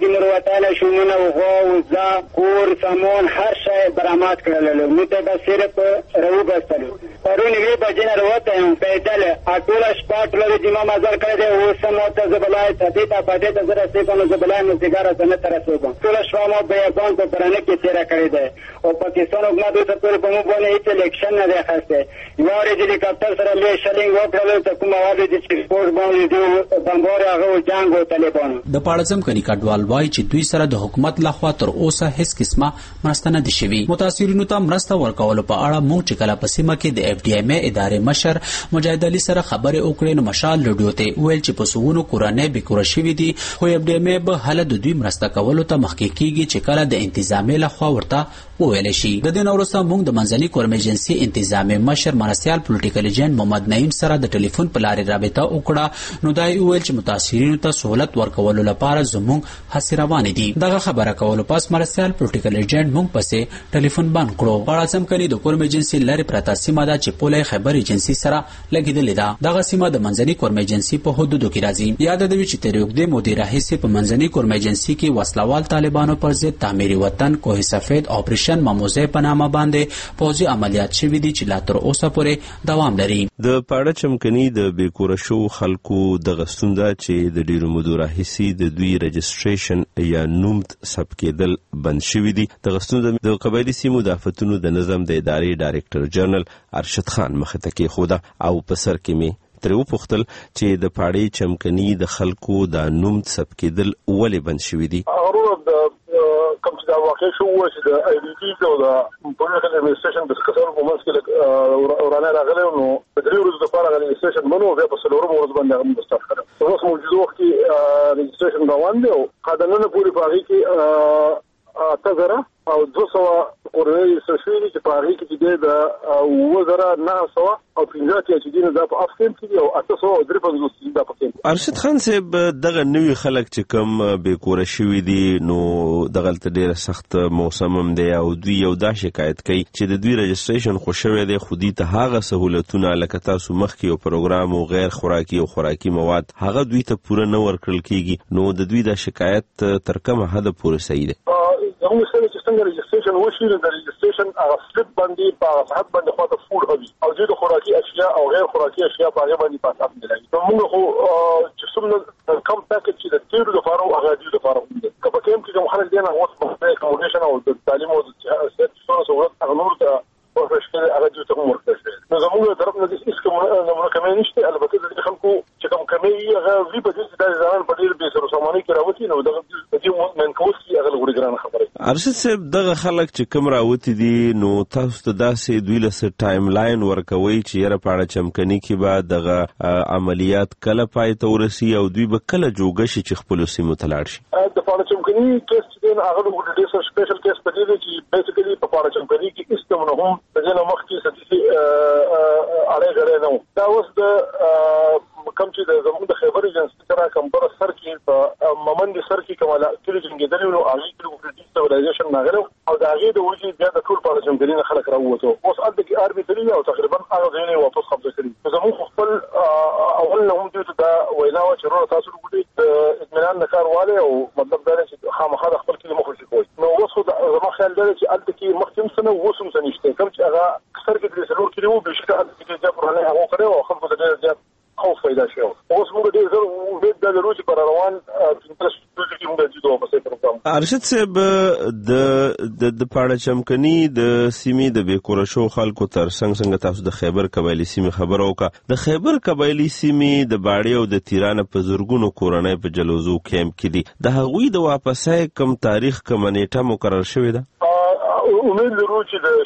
من او غا کور سامان هر شی برآمد کړل نو ته به صرف رو بستلو پرون وی بجنه وروته هم پیدل اټول سپاټ لري چې ما مزل کړی دی او سموته زبلای ته دې پاتې ته زره سې په زبلای نو سیګار څنګه تر رسوم ټول شوامو به بان په پرانه کې تیر کړی دی او پاکستان حکومت د ټول په مو باندې هیڅ الیکشن نه راخسته یو هلیکاپټر سره له شلینګ وکړل ته کومه واده چې سپورت باندې بمبار هغه جنگ او طالبانو د پاړځم کني کډوال وای چې دوی سره د حکومت لخوا تر اوسه هیڅ قسمه مرسته نه دي شوی. متاثرینو ته مرسته ورکول په اړه مونږ چې کله په سیمه کې د اف ډي ام ادارې مشر مجاهد علي سره خبرې وکړې نو مشال لډیو ته ویل چې په سوونو کورانه به کور شوی دي خو اف ډي ام به حل د دوی مرسته کولو ته مخکې کیږي چې کله د انتظامی لخوا ورته وویل شي. د دې نورسته مونږ د منځني کورم ایجنسی انتظامی مشر مرسیال پولیټیکل ایجنټ محمد نعیم سره د ټلیفون په لارې رابطه وکړه نو دای ویل چې متاثرینو ته سہولت ورکولو لپاره زموږ هڅې روانې دي. دغه خبره کولو پس مرسیال پولیټیکل ایجنټ مونږ پسې ټلیفون بند کړو. پاړځم کني د کورم ایجنسی لارې پرتا سیمه ده چې پولې خیبر ایجنسی سره لګیدلې ده. دغه سیمه د منځني کورم ایجنسی په حدودو کې راځي. یاد د وی چې تر یو د مدیر رئیس په منځني کورم ایجنسی کې وسلوال طالبانو پر ضد تعمیري وطن کوه سفید اپریشن ماموزه په نامه باندې پوزي عملیات شوې دي چې لا تر اوسه پورې دوام لري. د پاړه چمکني د بیکوره شو خلکو د غستونده چې د ډیرو مودو راهیسي د دوی رجسټریشن یا نوم ثبت کېدل بند شوی دي. د غستونده د قبایلی سیمو د آفتونو د نظم د ادارې ډایرکټر جنرال ارشد خان مخه ته کې خوده او په سر کې می تر و پختل چې د پاړې چمکني د خلکو د نوم ثبت کېدل ولې بند شوی دي. کوم چې دا واقع شو چې د ای ډي ټي او د پولیټیکل ایڈمنسټریشن د سکسر په منځ کې ورانه راغلی نو د درې ورځې لپاره د ایڈمنسټریشن منو بیا په څلورم ورځ باندې هم مستف کړو. اوس موجوده وخت کې رجسټریشن روان دی او قانوني پوری پاغي کې 8000 او 200 کورنۍ سشویری چې پاغي کې د وزره 900 او 15 چې دینه د په افغان کې او 800 او 350 د پکې. ارشد خان صاحب دغه نوی خلک چې کم به کور شوی دي نو دغه ډیره سخت موسم هم دی او دوی یو دا شکایت کوي چې د دوی رجسټریشن خو شوی دی خو دي ته هغه سہولتونه لکه تاسو مخکې او پروګرام او غیر خوراکي او خوراکي مواد هغه دوی ته پوره نه ورکړل کیږي نو د دوی دا شکایت تر کومه حد پورې صحیح دی. زموږ سره چې څنګه رجسټریشن وشي د رجسټریشن هغه سلیپ باندې په صحت باندې خواته فود هوي او د خوراکي اشیاء او غیر خوراکي اشیاء په هغه باندې پاتاب نه لري. نو موږ خو چې څومره کم پاکیج چې د تیرو لپاره او هغه د لپاره دی کله کوم چې خلک دینه وخت په اکوموډیشن او د تعلیم او د سهولت هغه نور ته ورشکل هغه د کوم ورکړي. نو زموږ طرف نه هیڅ کومه کمی نشته البته د خلکو چې کوم کمی هغه وی په دې د ځان په ډیر به سره سامانه کې راوتی نو د دې من کوسي هغه لګوري ګران خبره. ارشد صاحب دغه خلک چې کوم راوتی دي نو تاسو ته داسې دوی له ټایم لاین ورکوي چې یره پاړه چمکني کې به دغه عملیات کله پای ته ورسي او دوی به کله جوګه شي چې خپل سیمو ته لاړ شي. د پاړه چمکني کیس چې هغه د ډیسر سپیشل کیس په دې چې بیسیکلی په پاړه چمکني کې استمنه هم د جنو مخ کې ستې اړه غره نو دا اوس د کوم چې د زموږ د خیبر ایجنسی سره کمبر سر کې په ممند سر کې کومه کلی جنګیدل نو هغه کې د ډیسټابلایزیشن ناغلو او دا هغه د وجې بیا د ټول پاړه چمکني نه خلک راووتو اوس اته کې آرمي تللی او تقریبا هغه ځینې واپس قبضه کړي زموږ خپل اول نه هم چې دا وینا و چې ورو تاسو وګورئ اطمینان نکارواله او مطلب دا چې خامخا خپل کې مخ شي کوي نو اوس زما خیال دی چې اته کې مخکې سنه وسوم سنشته کوم چې هغه اکثر کې د سلور کې وو بشکره اته کې د پرانه هغه کړو او خلکو ته ډېر خوف پیدا شو اوس موږ ډېر زر امید د لرو چې پر روان انټرست کې موږ د دوه په پروګرام ارشد صاحب د پاړه چمکني د سیمې د بیکوره شو خلکو تر څنګه تاسو د خیبر قبایلی سیمې خبرو کا د خیبر قبایلی سیمې د باړې او د تیرانه په زورګونو کورنۍ په جلوزو کیمپ کې دي د هغوی د واپسای کم تاریخ کم نیټه مقرر شوې ده. امید لرو چې د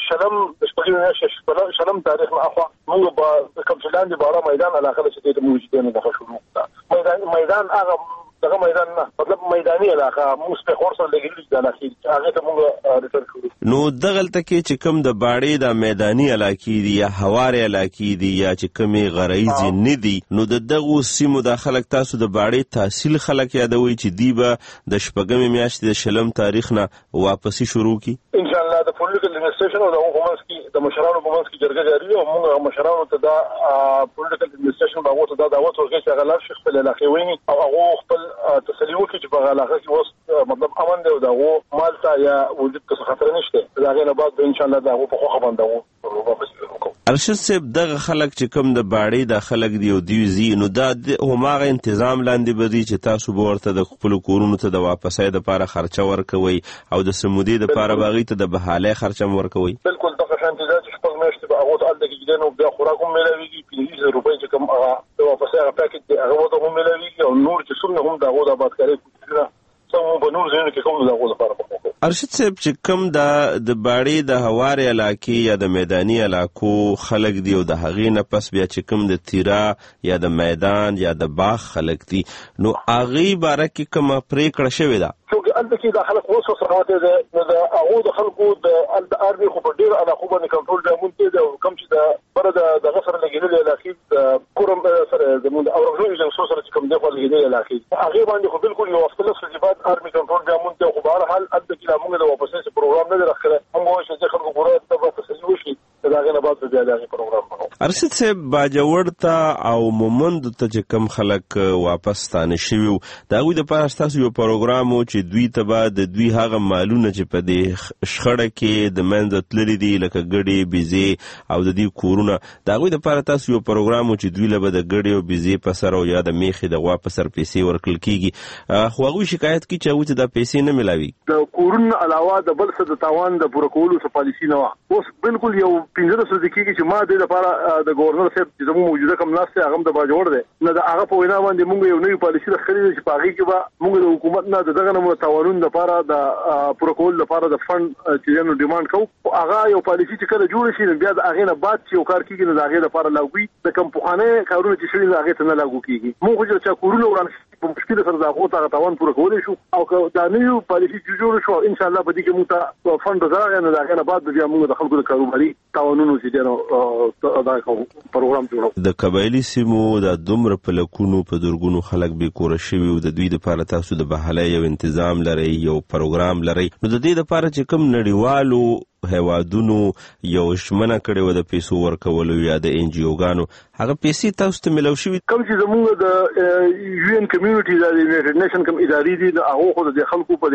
شلم تاریخ نه اخوا موږ په کمچلان دی بارا میدان علاقه چې د موجودینو د شروع ده میدان هغه دغه میدان نه مطلب میداني علاقه موږ په خورسه لګیږي د علاقه هغه ته موږ ریټر شروع نو دغلته کې چې کوم د باړې د میداني علاقې دي یا هواري علاقې دي یا چې کومي غرایزي نه دي نو دغه سیمو د خلک تاسو د باړې تحصیل خلک یادوي چې دی به د شپږم میاشتې د شلم تاریخ نه واپسی شروع کی ان شاء الله د پولیټیکل ایڈمنسټریشن او د حکومت کې د مشرانو په منځ کې جرګه جاری او موږ مشرانو ته دا پولیټیکل ایڈمنسټریشن باغ ته دا دعوت ورکړي چې غلار شیخ په علاقې ویني او هغه خپل تسلی وکړي چې په علاقه کې اوس مطلب امن دی او دا مال ته یا وجود څه خطر نشته دا غي نه بعد ان شاء الله دا په خو باندې ارشد صاحب دغه خلک چې کوم د باړې د خلک دی او دیوزی نو دا هماغه تنظیم لاندې بدی چې تاسو ورته د خپل کورونو ته د واپسای د لپاره خرچه ورکوي او د سمودي د لپاره باغی ته د بحاله خرچه ورکوي بالکل دغه شانتي دا چې خپل میاشتې به هغه ته د کېدنو بیا خوراکوم ملويږي 50 روپۍ چې کوم هغه د واپسای هغه پاکټ دی هغه ته هم ملويږي او نور چې څومره هم دا غوډه باد کوي سمو په نور ځینو کې کوم دا غوډه لپاره ارشد صاحب چې کوم د باړې د هواري علاقې یا د میداني علاقو خلک دی او د هغې نه پس بیا چې کوم د تیرا یا د میدان یا د باغ خلک دی نو هغې باره کې کومه پرېکړه شوې ده چې الته کې د خلک اوس سره وته نو د هغه د خلکو د اربي خو په ډیر علاقو باندې کنټرول دی مونږ ته کوم چې د بر د غفر لګیدل علاقې کورم سره د مونږ او رجوع ایجنسی سره کوم دی خو لګیدل علاقې هغه باندې خو بالکل یو وخت له سجبات ارمي کنټرول دی مونږ ته خو بهر حال الته کې موږ د واپسې پروګرام نه راخره موږ چې خلکو ګورو ته په تسلی وشي دا غنه بعد بیا دا پروګرام ارشد صاحب باجوړ ته او مومند ته چې کم خلک واپس ستانه شوی دا غوي د پاره تاسو یو پروګرام چې دوی ته بعد دوی هغه مالونه چې په دې شخړه کې د منځ تللی دي لکه ګډي بيزي او د دې کورونه دا غوي د پاره تاسو یو پروګرام چې دوی له د ګډي او بيزي په سر او یا د میخي د غوا په سر پیسې ورکل کیږي خو هغه شکایت کی چې هغه د پیسې نه ملاوي د کورونه علاوه د بل څه د تاوان د پوره کولو څه پالیسی نه اوس بالکل یو 15 کېږي چې ما د لپاره د گورنر صاحب چې زموږ موجوده کوم ناسته هغه د باجوړ دی نه د هغه په وینا باندې موږ یو نوې پالیسی راخلي چې په هغه کې به موږ د حکومت نه دغه نمونه تاوانون لپاره د پروتوکول لپاره د فند چې نو ډیماند کوو هغه یو پالیسی چې کله جوړ شي بیا د هغه نه بعد چې یو کار کیږي نو د هغه لپاره لاګوي د کم پخانه کارونه چې شوي هغه ته نه لاګو کیږي موږ چې کورونه وران په مشکل سره دا غوته تاوان پوره کولای شو او دا نوې پالیسی چې جوړ شو ان شاء الله به دې کې موږ ته فند راغی نو دا هغه نه بعد بیا موږ د خلکو د کاروباري تاوانونو چې دا پروګرام جوړو د قبایلی سیمو د دومره په لکونو په درګونو خلک به کور شوي او د دوی لپاره تاسو د بحاله یو تنظیم لري یو پروګرام لري نو د دې لپاره چې کوم نړیوالو هوادونو یو شمنه کړي و د پیسو ورکولو یا د ان جی او غانو هغه پیسې تاسو ته ملو شوي کوم چې زموږ د یو ان کمیونټي د یونایټډ نیشن کوم ادارې دي د هغه خو د خلکو په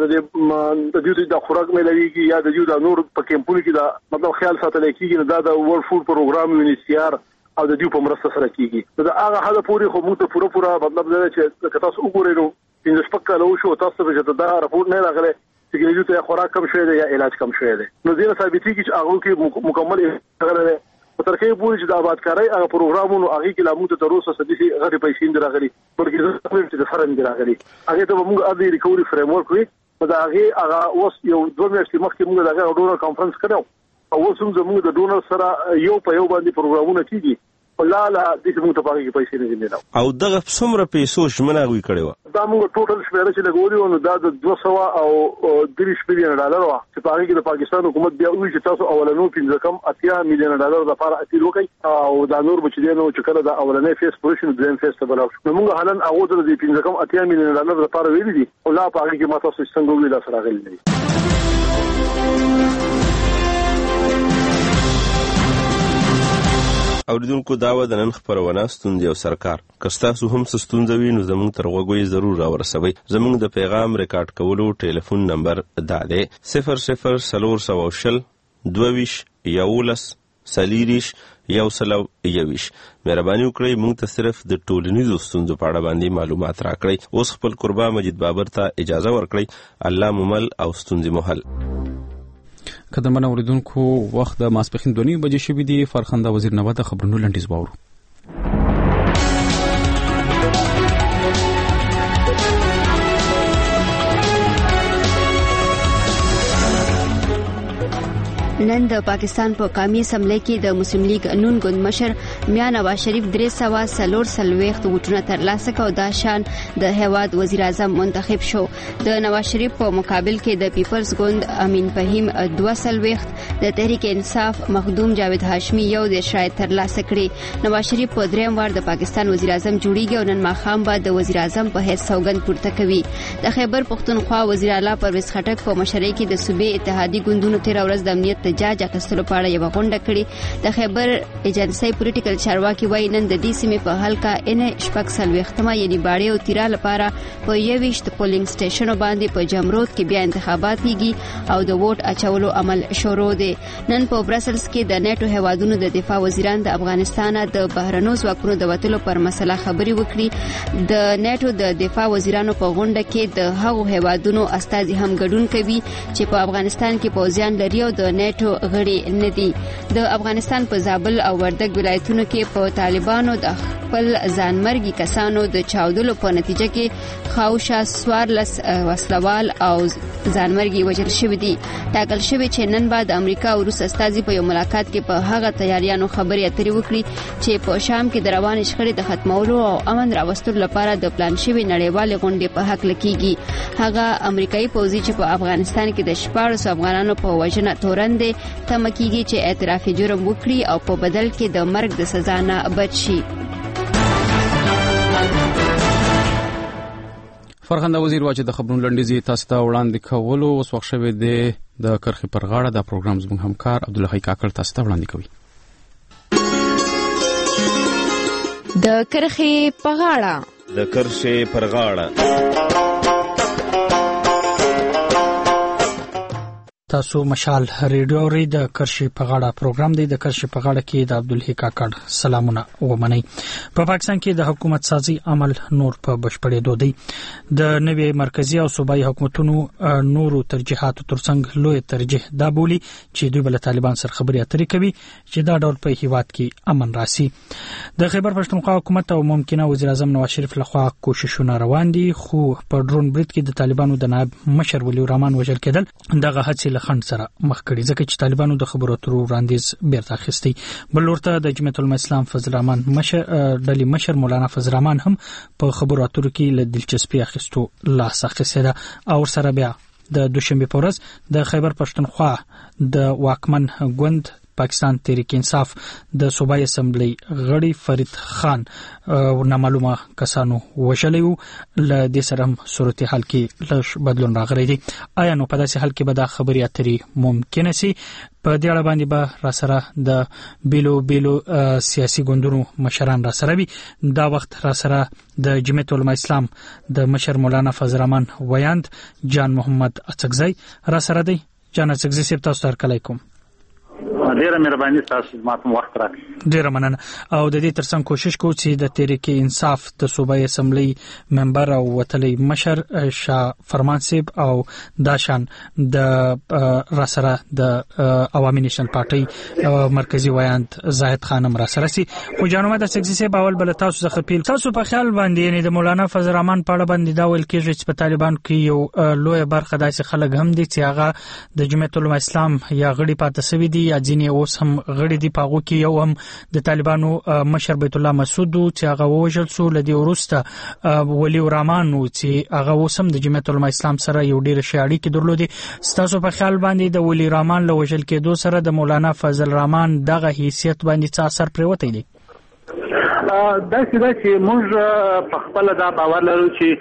دې د دې د خوراک ملويږي یا د یو د نور په کیمپونو کې دا مطلب خیال ساتل کېږي دا د ورلد فود پروګرام یونیسیار او د دې په مرسته سره کېږي دا هغه حدا پوری خو موږ ته پوره مطلب دا چې تاسو وګورئ نو د شپږ شو تاسو به دا راپور نه راغله چې ګریجو ته خوراک کم شوی دی یا علاج کم شوی دی نو دې ثابتي چې هغه کې مکمل غره په ترکیب پوری چې د آبادکارۍ هغه پروګرامونو هغه کې لامو ته تر اوسه سدي غټي پیسې راغلي بلکې چې د فرن راغلي هغه ته موږ اړ دی ریکوري فریم ورک وي دا هغه اوس یو 2 میاشتې مخکې موږ دغه ډونر کانفرنس کړو او اوس هم زموږ د ډونر سره یو په یو باندې پروګرامونه کیږي ولاله د دې موږ ته پاګه پیسې نه دي. او دغه څومره پیسو شمنه غوي کړو دا موږ ټوټل شمیره چې لګولې نو دا د 200 او 30 مليون ډالر وا چې پاګه کې د پاکستان حکومت بیا وی چې تاسو اولنو 15 80 مليون ډالر لپاره اپیل وکړي او دا نور بچ دي نو چې کله دا اولنې فیس پوزیشن دریم فیس ته بلاو نو موږ حالن هغه د 15 80 مليون ډالر لپاره ویلي دي او لا پاګه کې ماته څنګه ویل سره غلي. اوریدونکو داوا د نن خبرونه ستوندې او سرکار کستاسو هم ستوندوي نو زموږ تر غوږی ضرور راورسوي. زموږ د پیغام ریکارډ کولو ټلیفون نمبر دا دی 00 22 11 سلیریش یو سلو یویش. مهرباني وکړئ موږ ته صرف د ټولنیزو ستونزو په اړه باندې معلومات راکړئ. اوس خپل قربا مجید بابر ته اجازه ورکړئ. الله ممل او ستونزې محل. قدرمن اوریدونکو وخت د ماسپخین 2 بجې شوې دي. فرخنده وزیر نواد خبرونو لنډیز باور. نن د پاکستان په قومي اسمبلی کې د مسلم لیگ نون ګوند مشر میاں نواز شریف 340 ووټونه ترلاسه کړ او دا شان د هیواد وزیر اعظم منتخب شو. د نواز شریف په مقابل کې د پیپلز ګوند امین فهیم 240 د تحریک انصاف مخدوم جاوید هاشمی یو د شرایط ترلاسه کړي. نواز شریف په دریم وار د پاکستان وزیر اعظم جوړیږي او نن ماښام بعد د وزیر اعظم په حیث سوګند پورته کوي. د خیبر پختونخوا وزیر اعلی پرویز خټک په مشرۍ کې د صوبې اتحادی ګوندونو 13 ورځ د امنیت جاج اخیستلو په اړه یو غونډه کړې. د خیبر ایجنسی پولیټیکل چارواکي وایي نن د دې سیمې په حلقه ان شپږ سلويختمه یعنی باړې او تیرا لپاره په 21 پولینګ سټیشنو باندې په جمرود کې بیا انتخابات کیږي او د ووټ اچولو عمل شروع دی. نن په برسلز کې د نیټو هیوادونو د دفاع وزیران د افغانستان د بهرنیو ځواکونو د وټلو پر مسله خبري وکړي. د نیټو د دفاع وزیرانو په غونډه کې د هغو هیوادونو استازي هم ګډون کوي چې په افغانستان کې پوځیان لري او د نیټو غړي نه دي. د افغانستان په زابل او وردګ ولایتونو کې په طالبانو د خپل ځانمرګي کسانو د چاودلو په نتیجه کې خاوشا 14 وسلوال او ځانمرګي وژل شوی دي. ټاکل شوی چې نن بعد امریکا او روس استازي په یو ملاقات کې په هغه تیاریانو خبرې اترې وکړي چې په شام کې د روان شخړې د ختمولو او امن راوستلو لپاره د پلان شوی نړیوال غونډې په حق لکېږي. هغه امریکایي پوځي چې په افغانستان کې د 14 افغانانو په وژنه تورندې تمه کیږي چې اعتراف جرم وکړي او په بدل کې د مرګ د سزا نه بچ شي. فرخنده وزیر واچ د خبرونو لنډیزي تاسو ته وړاندې کولو اوس وخت شوی دی د کرخي پر غاړه د پروګرام زموږ همکار عبد الله کاکړ تاسو ته وړاندې کوي. د کرخي پر غاړه د کرخي پر غاړه تاسو مشال ریډیو ری د کرشي په غاړه پروګرام دی. د کرشي په غاړه کې د عبدالحی کاکړ سلامونه ومني. په پاکستان کې د حکومت سازي عمل نور په بشپړېدو دی. د نوې مرکزی او صوبایي حکومتونو نورو ترجیحاتو ترڅنګ لوی ترجیح دا بولی چې دوی بل طالبان سره خبرې اترې کوي چې دا ډول په هیواد کې امن راسي. د خیبر پښتونخوا حکومت او ممکنه وزیر اعظم نواز شریف لخوا کوششونه روان دي خو په ډرون برید کې د طالبانو د نائب مشر ولی الرحمن وژل کېدل دغه هڅې خند سره مخ کړي ځکه چې طالبانو د خبرو اترو وړاندیز بیرته اخیستی. بل ورته د جمعیت العلماء اسلام فضل الرحمن ډلې مشر مولانا فضل الرحمن هم په خبرو اترو کې له دلچسپي اخیستو لاس اخیسته ده او سره بیا د دوشنبه په ورځ د خیبر پښتونخوا د واکمن ګوند پاکستان تحریک انصاف د صوبایي اسمبلی غړي فرید خان نامعلومه کسانو وشلیو ل دې سره صورتحال کې لږ بدلون راغلی دی. آیا نو په داسې حال کې به دا خبرې اترې ممکن سي؟ په دې اړه باندې به را سره د بیلو سیاسي ګوندونو مشران را سره وي. دا وخت را سره د جمعیت العلماء اسلام د مشر مولانا فضل الرحمن ویاند جان محمد اڅکزی را سره دی. جان اڅکزی صاحب تاسو ته علیکم. ډیره مهرباني تاسو ماته وخت راکړئ. ډیره مننه. او د دې ترڅنګ کوشش کوو چې د تحریک انصاف د صوبایي اسمبلی ممبر او وتلی مشر شاه فرمان صاحب او داشان د راسره د عوامي نېشنل پارټي مرکزی ویاند زاهد خانم راسره سي. خو جنوب د سکسي صاحب اول بل تاسو څخه پیل تاسو په خیال باندې یعنی د مولانا فضل الرحمن په اړه باندې دا ویل کېږي چې په طالبان کې یو لوی برخه داسې خلک هم دي چې هغه د جمعیت العلماء اسلام یا غړي پاتې شوی دي یا ځینې اوس هم غړي دي. پاغو کې یو هم د طالبانو مشر بیت الله مسعود چې هغه وژل شو، لدی ورسته ولی الرحمن چې هغه اوس هم د جمعیت العلماء اسلام سره یو ډیر ښه اړیکې درلودې. تاسو په خیال باندې د ولی الرحمن له وژل کېدو سره د مولانا فضل الرحمن دغه حیثیت باندې څه اثر پریوتی دی؟ دا چې موږ په خپل دا باور لرو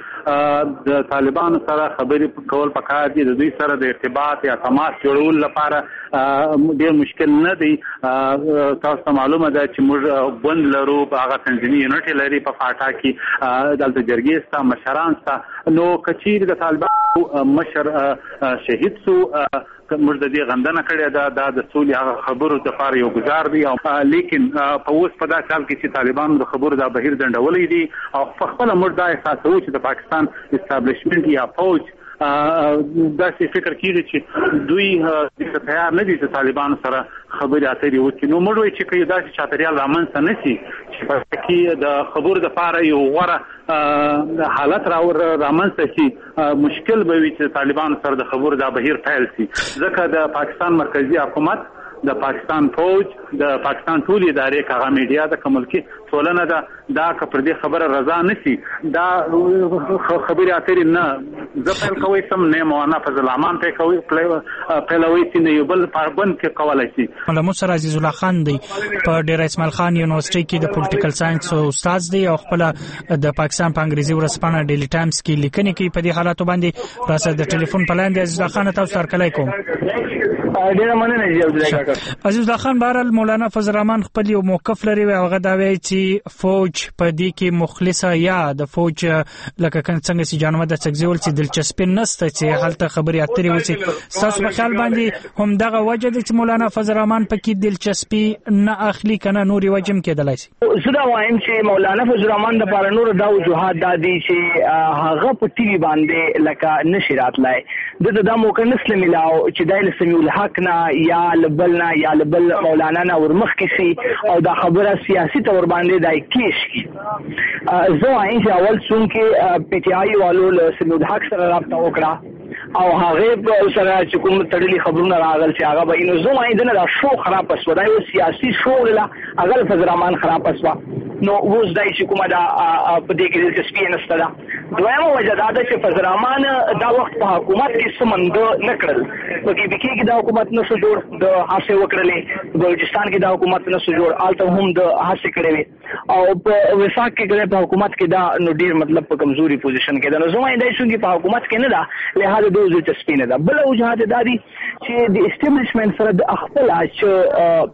چې د طالبانو سره خبرې کول پکار دي. د دوی سره د ارتباط یا تماس جوړول لپاره ډېر مشکل نه دی. تاسو معلومه ده چې موږ بند لرو، هغه تنظیمي یونټ لري په فاټا کې، دلته جرګې ستا مشران ستا. نو کچیر د طالبانو مشر شهید سو موږ د دې غندنه کړې ده د سولې هغه خبرو د لپاره یو گزار دی. لیکن په اوس په داسې حال کې چې طالبانو د خبرو د بهیر ډنډولې دي او په خپل موږ دا احساسوو چې د پاکستان اسټابلیشمنت یا فوج داسې فکر کیږي چې دوی تیار نه دي چې طالبانو سره خبرې اترې وکړي. نو موږ وایو چې که داسې چاپېریال رامنځته نه شي چې په کې د خبرو دپاره یو غوره حالت رامنځته شي، مشکل به وي چې طالبانو سره د خبرو دا بهیر پیل شي. ځکه د پاکستان مرکزی حکومت، د پاکستان فوج، د پاکستان ټول ادارې هغه میډیا د کملکی ټولنه دا که پر دې خبره رضا نشي دا خبرې اترې نه زه پیل کوي سم نه مولانا فضل الرحمن پیلوي چې نه یو بل پابند کې کولای شي. مولانا سر عزیز الله خان دی په ډیر اسماعیل خان یونیورسيټي کې د پولیټیکل ساينس استاد دی او خپل د پاکستان په انګریزي ورځپاڼه ډیلی ټایمز کې لیکنې کوي په دې حالاتو باندې. راسه د ټلیفون په لاندې عزیز الله خان تاسو سره کلای کوم. ډیره مننه عزیز الله خان. بهرحال مولانا فضل الرحمن خپل یو موقف لري او هغه دا وایي چې فوج په دې کې مخلصه یا د فوج لکه څنګه چې جانمه د څنګه چې دلچسپي نشته چې هلته خبرې اترې وشي. تاسو په خیال باندې هم دغه وجه د چې مولانا فضل الرحمن په کې دلچسپي نه اخلي کنه نوري وجم کېدلای شي؟ زه دا وایم چې مولانا فضل الرحمن د لپاره نور دا وجوهات دادي چې هغه په ټي وي باندې لکه نشرات لای د موقع نسل ملاو چې دایله سمیع الحق نه یا لبلنا یا لبل مولانا نه ورمخ کسی او دا خبره سیاسی تور باندې دای کیش کی. زه وایم چې اول څنګه پی ټی آی والو له سمیع الحق سره رابطه وکړه او هغه سره چې کوم تړلي خبرونه راغل چې هغه به انو زه وایم دا شو خراب پس ودای او سیاسی شو له هغه فضل الرحمن خراب پس نو اوس دای چې کومه دا په دې کې دلچسپي نشته ده. دویمه وجه دا ده چې فضل الرحمن دا وخت په حکومت کې سمند نه کړل، په کې کې دا حکومت نه شو جوړ د هڅه وکړلې، بلوچستان کې دا حکومت نه شو جوړ آلته هم د هڅه کړې او په وفاق کې په حکومت کې دا نو ډیر مطلب په کمزوري پوزیشن کې ده. نو زما اندای شو چې په حکومت کې نه ده لهدا د دلچسپي نه ده. بل وجه دا دي چې د اسټابلیشمنت سره د خپل اچ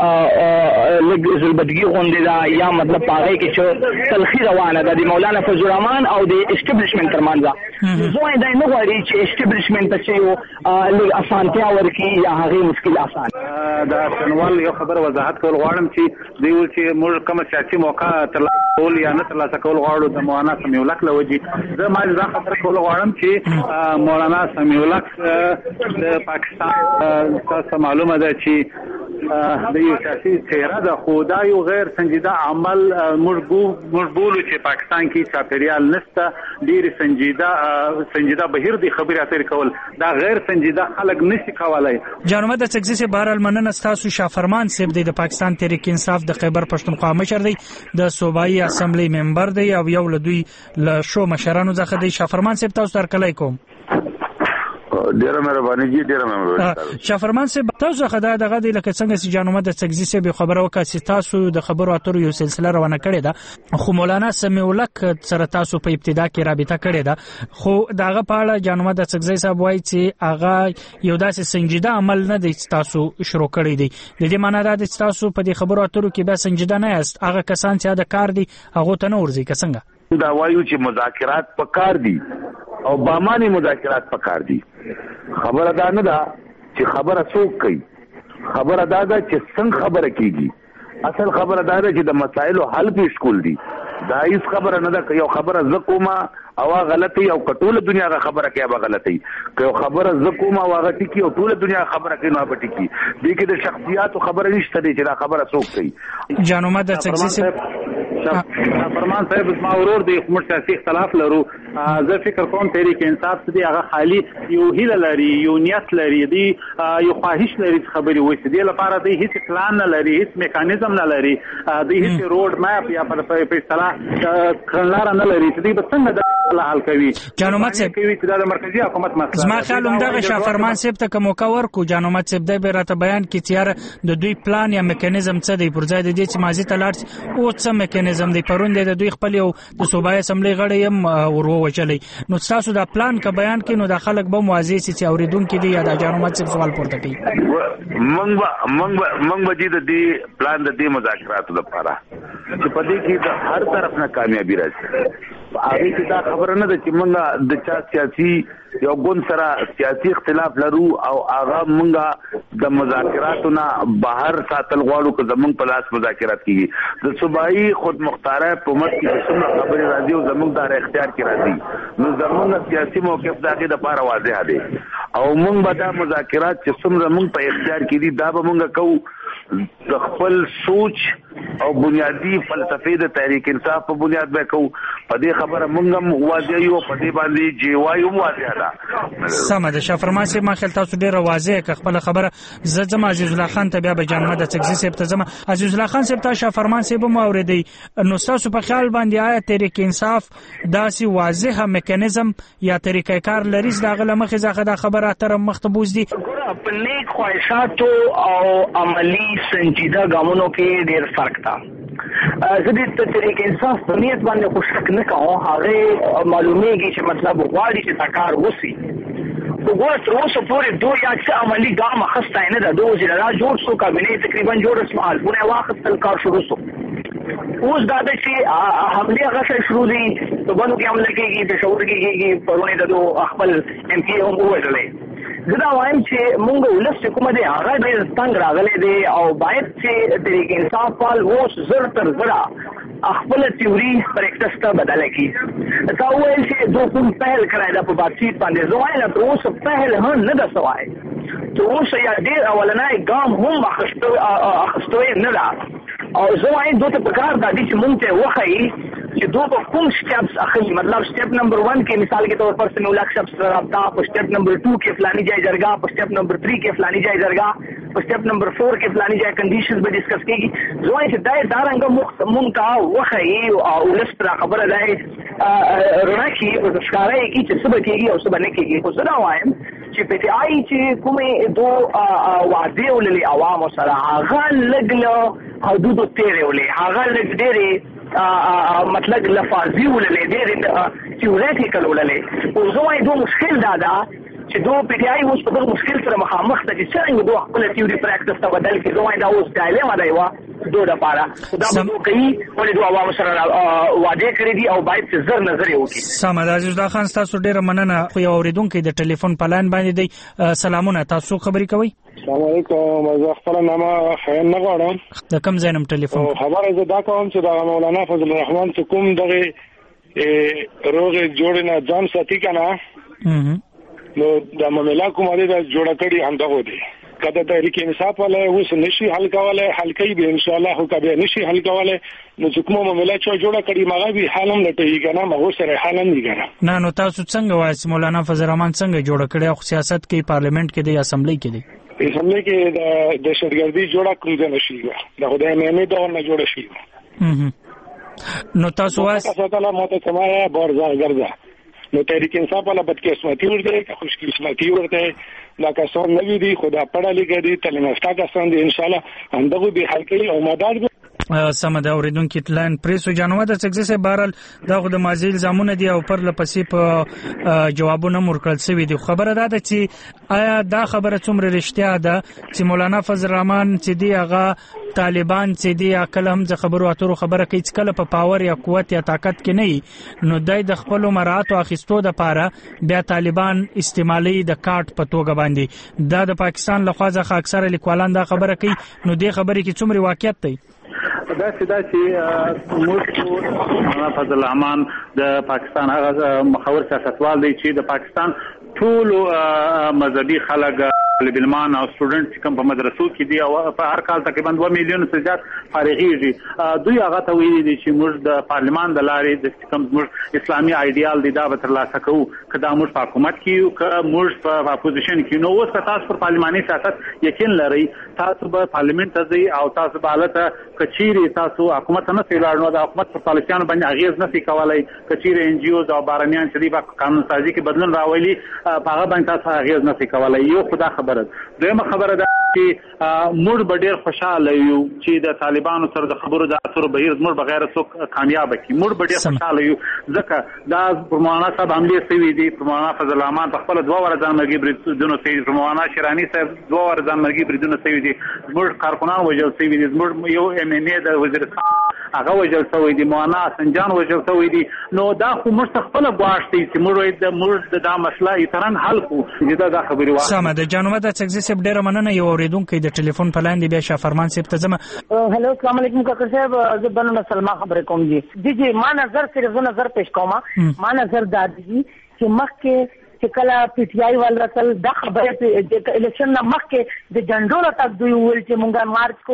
لګ زلبدګي غونډه دا یا مطلب پاره کې چې تلخی روانه ده د مولانا فضل الرحمن او د اسټابلیشمنت ترمنځ. زه وایم دا نه غواړي چې اسټابلیشمنت ته یو لږ اسانتیا ورکړي یا هغه مشکل آسان. دا شنوال یو خبر وضاحت کول غواړم چې دی ول چې موږ کوم سیاسي موقع ترلاسه یا نه ترلاسه کول غواړو د مولانا سمیع الحق لوجي. زه ما دا خبر کول غواړم چې مولانا سمیع الحق د پاکستان تاسو معلومه ده چې د یو سیاسي څیره ده، خو دا یو غیر سنجیده عمل موږ بولو چې پاکستان کې چاپېریال نشته، ډېر سنجیده بهیر دی خبرې اترې کول، دا غیر سنجیده خلک نشي کولای. جانمه د سکسي سے بهرحال مننه ستاسو. شاه فرمان صاحب د پاکستان تحریک انصاف د خیبر پښتونخوا مشر دی، د صوبایي اسمبلی ممبر دی او یو له دوی له شو مشرانو څخه دی. شاه فرمان صاحب تاسو سره کلای کوم. ډیره مهرباني جی، ډیره مهرباني. شافرمان صاحب تاسو خدای دغه د لکه څنګه چې جانمه د سکزي صاحب خبره وکړه چې تاسو د خبرو اترو یو سلسله روانه کړې ده، خو مولانا سمیع الحق سره تاسو په ابتدا کې رابطه کړې ده، خو دغه په اړه جانمه د سکزي صاحب وایي چې هغه یو داسې سنجیده عمل نه دی چې تاسو شروع کړی دی. د دې معنی دا چې تاسو په دې خبرو اترو کې به سنجیده نه یاست، هغه کسان چې دا کار دي هغه ته نه ورځي څنګه؟ دا وایو چې مذاکرات پکار دي او بامانی مذاکرات پکار دي. خبره دا نه ده چې خبره څوک کوي، خبره دا ده چې څنګه خبره کیږي اصل خبره دا ده چې د مسایلو حل په سکول دي دا هیڅ خبره نه ده یو خبره زکوما او غلطي او ټول دنیا غا خبره کوي هغه غلطي که خبره زکوما او غلطي کی او ټول دنیا خبره کوي نو به ټکی دي کې د شخصیت خبره نشته دي چې دا خبره څوک کوي جانو ماده تکسیس فرمان صاحب ما ورور دی کوم سیاسي اختلاف لرو زه فکر کوم تحریک انصاف دې هغه خالی یو هیله لري یو نیت لري دی یو خواهش لري خبري وایي دی لپاره دی هیڅ پلان نه لري هیڅ میکانیزم نه لري دی هیڅ روډ ماپ یا په اصطلاح کړنلار نه لري چې به څنګه د حل کوي جانومات صاحب کوي چې د مرکزی حکومت مسله زما خیال همدغه شافرمان صاحب ته کوم کور کو جانومات صاحب د بیرته بیان کی تیار د دوی پلان یا میکانیزم څه دی پر ځای د دې چې مازی تلارت او څه میکانیزم دی پرون د دوی خپل یو د صوبای اسمبلی غړي هم ورو وچلی نو تاسو دا پلان کا بیان کینو د خلک به موازی چې اوریدونکو دی یا د جانومات صاحب سوال پورته کوي منګ به د دې پلان د دې مذاکراتو لپاره چې په دې کې د هر طرف نه کامیابی راځي هغه کې دا خبره نه ده چې موږ د چا سیاسي یو ګوند سره سیاسي اختلاف لرو او هغه موږ د مذاکراتو نه بهر ساتل غواړو که زموږ په لاس مذاکرات کیږي د صوبایي خود مختاره حکومت کې څومره خبرې راځي او زموږ د اختیار کې راځي نو زموږ سیاسي موقف د هغې لپاره واضح دی او موږ به دا مذاکرات چې څومره موږ په اختیار کې دي دا به موږ کوو د خپل سوچ او بنیادی فلسفې د تحریک انصاف په بنیاد به کوو په دې خبره موږ هم واضح یو په دې باندې جیوای هم واضح ده سم ده شافرمان صاحب ما خل تاسو ډیره واضح ک خپل خبره زما عزیز الله خان ته بیا به جانمه د تکزی صاحب ته زما عزیز الله خان صاحب ته شافرمان صاحب مو اوریدي نو تاسو په خیال باندې آیا تحریک انصاف داسي واضح میکانیزم یا طریقې کار لري دا غلمه خزه د خبره تر مختبوز دي په نیک خواهشاتو او عملی سنجیده ګامونو کې ډیر فرق تا زه دې طریق انصاف په نیت باندې خو شک نه کوم هغه معلومیږي چې مطلب غواړي چې تکار وسی وګورئ تر اوسه پورې دوه یا څه عملی ګام اخسته نه ده دوه ځله جوړ شو کابینه تقریبا جوړ اسمه الفونه واخستل کار شروع شو اوس دا د چې حمله غشه شروع دي په بلو کې حمله کېږي په شعور کې کېږي پرونه د خپل ام پی هم وایي زدا وایم چې مونږ ولس کومه دی هغه ډېر څنګه راغلي دي او باید چې د انصاف پال اوس زر تر زرا خپل تیوري پریکټس ته بدل کی دا وایي چې دوه کوم پهل کړای دا په باتچیت باندې زوای نه اوس پهل هم نه دا سوای ته اوس یا ډېر اولنای ګام هم اخستوي نه دا او زوای دوه په کار د دې چې مونږ ته وخی چې دوه کوم سټیپس اخلي مطلب سټیپ نمبر 1 کې مثال کے طور پر سمول اکسپټ رابطہ په سټیپ نمبر 2 کې فلانی جای جرګه په سټیپ نمبر 3 کې فلانی جای جرګه په سټیپ نمبر 4 کې فلانی جای کنډیشنز به ډیسکس کیږي زوای چې دا رنګ مونږ کا وخی او لست را خبره ده رونکي او ښکارای کی چې سبا کېږي او سبا نه کېږي خو زه وایم چې په دې آی چې کومه دوه وعده ولې عوام سره هغه لګلو حدود تیرې ولې هغه لګ ډېرې مطلب لفاظي ولې ډېرې تیوریټیکل ولې او زه وایم دوه مشکل دا چې دوه پی ټی آی اوس په دغه مشکل سره مخامخ ته چې څنګه دوه خپل تیوري پریکټس ته بدل کړي دوه دا اوس ډایلما دی وا دوه لپاره دا به کوي ولې دوه عوام سره واده کړی دي او باید زر نظر یو کی سم د عزیز الله خان تاسو ډیره مننه خو یو اوریدونکو د ټلیفون پلان باندې دی سلامونه تاسو خبري کوي السلام علیکم زه خپل نامه خیال نه غواړم د کوم ځای نم ټلیفون خبره زه دا کوم چې د مولانا فضل الرحمن کوم دغه روغ جوړ نه ځان ساتي کنه نو د معاملې کومه ده جوړه کړي هم دغه دي کله تحریک انصاف والے اوس نشي حل کولای حل کوي به ان شاء الله خو کبه نشي حل کولای نو کومه معاملې چې جوړه کړي مغه به حالم لټي کنه مغه سره حالم نه کنه نه نو تاسو څنګه وایي مولانا فضل الرحمن څنګه جوړه کړي او سیاست کې پارلیمنت کې د اسمبلی کې دی اسمبلی کې د دهشتګردي جوړه کړی نشي دا خدای مې دا نه جوړه شي نو تاسو وایي تاسو ته ماته سمایا بارزا ګرځا نو تحریک انصاف والا بدقسمتی ورته که خوش قسمتی ورته لا کسان نوی دی خدا پڑھا لکھا دی تعلیم یافتہ کسان دی انشاءاللہ همدغه به حل کوي او مدد سمده اوریدونکو تلان پریسو جانو د تکزیس بهرال دغه د مازیل زمونه دی او پر لپسې په جوابونه مرکل سوي دي خبره ده چې آیا دا خبره څومره رښتیا ده چې مولانا فضل الرحمن چې دی هغه طالبان چې دی عقل هم ز خبرو اترو خبره کوي چې کله په پاور یا قوت یا طاقت کې نه نو دای د خپل مراعات او اخیستو د پاره بیا طالبان استعمالي د کارت په توګه باندې دا د پاکستان لخوا ځکه اکثره لیکوالان دا خبره کوي نو دې خبرې کې څومره واقعیت دی دا چې موږ فضل الرحمن د پاکستان هغه مخور سیاستوال دی چې د پاکستان ټول مذهبي خلک طالبان او سټوډنټ کوم په مدرسو کې دي او په هر کال تقریبا 2 میلیون څخه زیات فارغيږي دوی هغه ته ویلي دي چې موږ د پارلمان د لارې د کوم موږ اسلامي ایډیال دی دا به ترلاسه کوو کدا موږ په حکومت کې موږ په اپوزیشن کې نو اوس تاسو پر پارلماني سیاست یقین لري تاسو به پارلیمنت ته ځي او تاسو به حالت کچيري تاسو حکومت نه سیلار نو د حکومت پر پالیسیانو باندې اغیز نه کولای کچيري ان جی اوز او بارنیان چې دی په قانون سازي کې بدلون راولي هغه باندې تاسو اغیز نه کولای یو خدا خبره دویمه خبره ده چې موږ به ډېر خوشاله یو چې د طالبانو سره د خبرو د اترو بهیر موږ بغیر څوک کامیاب کی موږ به ډېر خوشاله یو ځکه دا مولانا صاحب حمله سوي دي مولانا فضل الرحمن په خپل 2 ور ځان مرګي بریدونه سوي مولانا شیرانی صاحب 2 ور ځان مرګي بریدونه سوي دي موږ کارکونان وجل سوي دي موږ یو ام ان ای د وزیرستان هغه وجل سوي دي مولانا سنجان وجل سوي دي نو دا خو موږ خپل غواړتي چې موږ دا مسله ایتران حل کو دا خبري واخلو سم د جنوب د تکزیس ډیره مننه یو اوریدونکو د ټلیفون په لاندې بیا شاه فرمان صاحب ته ځم هلو السلام علیکم کاکر صاحب زه بنو سلمہ خبرې کوم جی ما نظر صرف نظر پیش کوم ما نظر دادی چې مخکې چې کله پی ټی آی ول رسل د خبره د الیکشن نه مخکې د جنډول تک دوی ویل چې مونږه مارچ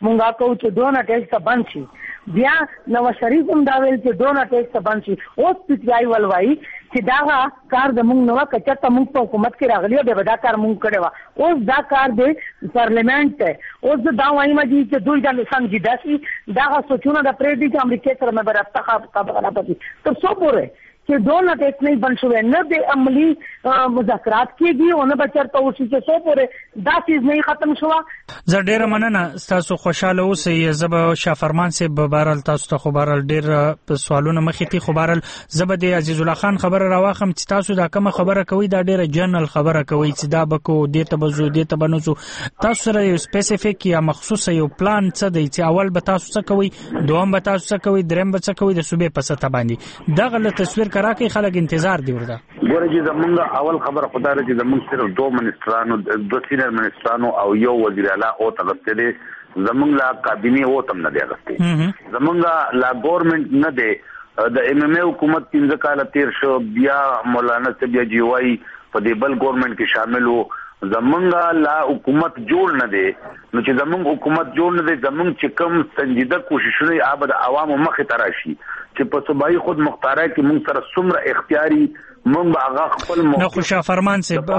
کو چې دونه ټیکس بند شي بیا نو شریف هم دا ویل چې دونه ټیکس بند شي اوس پی ټی آی ول وایي چې دا کار د مونږ نو کچته مونږ په حکومت کې راغلی دی دا کار مونږ کړو اوس دا کار د پارلیمنت اوس دا وایي مجي چې دوی دا سمجھي داسي دا سوچونه د پریډي چې امریکا سره مې برابر خبره پاتې تر څو پورې چې دونه ټیکس نه بند شوی نه د عملی مذاکرات کېږي او نه بچرته اوسې چې څو پورې دا چیز نه ختم شو زه ډیره مننه تاسو خوشاله اوسئ زب شاه فرمان صاحب بهرال تاسو ته خبرال ډیر سوالونه مخې ته خبرال زب د عزیز الله خان خبره راوخم چې تاسو دا کوم خبره کوي دا ډیره جنرال خبره کوي چې دا بکو دته بزو دته بنوزو تاسو سره یو سپیسیفیک یا مخصوص یو پلان څه دی چې اول به تاسو څه کوي دوم به تاسو څه کوي دریم به څه کوي د صوبې په سطح باندې دا غلط تصویر راکې خلک انتظار دی ورته ګوره چې زمونږ اول خبره خدای چې زمونږ صرف 2 منسټرانو 2 سینیئر منسټرانو او یو وزیر اعلی او تغسته دي زمونږ لا کابینه او تم نه دی راغلی زمونږ لا ګورنمنت نه دی د ام ام ای حکومت 3 کال تیر شو بیا مولانا بیا جی واي په دې بل ګورنمنت کې شامل وو زمونږ لا حکومت جوړ نه دی نو چې زمونږ حکومت جوړ نه دی زمونږ چې کوم سنجیده کوششونه آباد عوامو مخې ته راشي چې په صوبایي خود مختاره کې مونږ سره څومره اختیاري مونږ به هغه خپل نو خوشا فرمان صاحب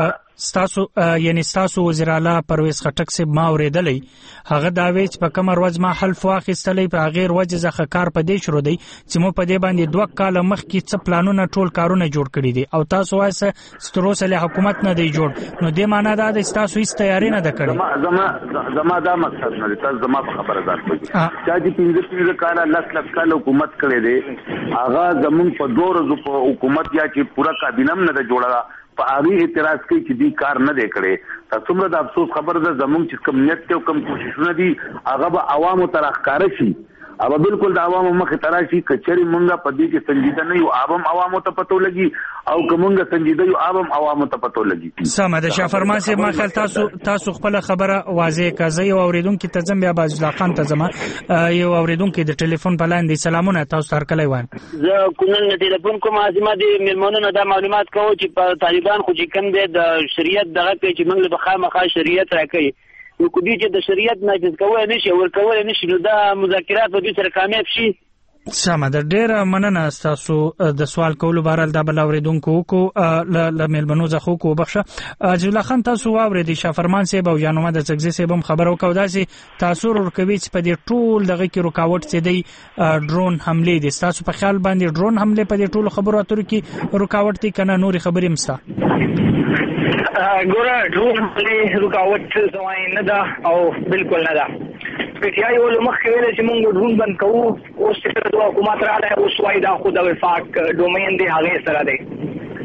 ستاسو وزیر اعلی پرویز خټک صاحب ما اوریدلې هغه دا وی چې په کوم ورځ ما حلف واخیستلې په غیر وجه ځخه کار په دې شروع دی چې مو په دې باندې 2 کال مخکې څه پلانونه ټول کارونه جوړ کړی دي او تاسو وایسه ستروسله حکومت نه دی جوړ نو دې معنی دا د تاسو هیڅ تیاری نه ده کړې زما دا مقصد نه تاسو زما په خبره ځان کوي چې 15 کال لک کال حکومت کړی دی هغه زمون په 2 ورځې په حکومت یا چې پورا کابینه نه ده جوړه په اړه اعتراض کوي چې دې کار نه دی کړی تاسو موږ د افسوس خبره ده زموږ چې کوم نیت ته کوم کوششونه دي هغه به عوامو تر ښکار شي او بالکل د عوامو مخ تراشي کچري مونږه په دې کې سنجیده نه یو عوامو ته پتو لګي او کومه سنجیده یو عوامو ته پتو لګي سم د شاه فرمان صاحب ما خل تاسو خپل خبره واضح کړئ او اوریدونکو ته زم بیا باز الله خان ته زم یو اوریدونکو د ټلیفون په لاندې سلامونه تاسو هر کله وان زه کومن د ټلیفون کوم ازمه دي ملمنونو د معلومات کوم چې په طالبان خو چې کوم د شریعت دغه کې چې موږ به خامخا شریعت راکړي نو کومې چې د شریعت نافذ کول نشي ورکول نشي نو دا مذاکرات به سره کامیاب شي سم ده ډیره مننه تاسو د سوال کولو بهرال د بل اوریدونکو کو ل ملمنو زخو کو بخښه عزیز الله خان تاسو واورید شاه فرمان صاحب او جانومه د تکزی صاحب هم خبرو کو داسې تاسو ورکوي چې په دې ټول دغه کې رکاوټ څه دی ډرون حمله دي تاسو په خیال باندې ډرون حمله په دې ټول خبرو اترو کې رکاوټ دي کنه نور خبرې مستا ګوره ډرون حمله رکاوټ سوای نه ده او بالکل نه ده پټیای ول مخکې ویل چې موږ ډرون بند کوو اوس چې د حکومت راځي اوس وای دا خو د وفاق ډومین دی هغه سره دی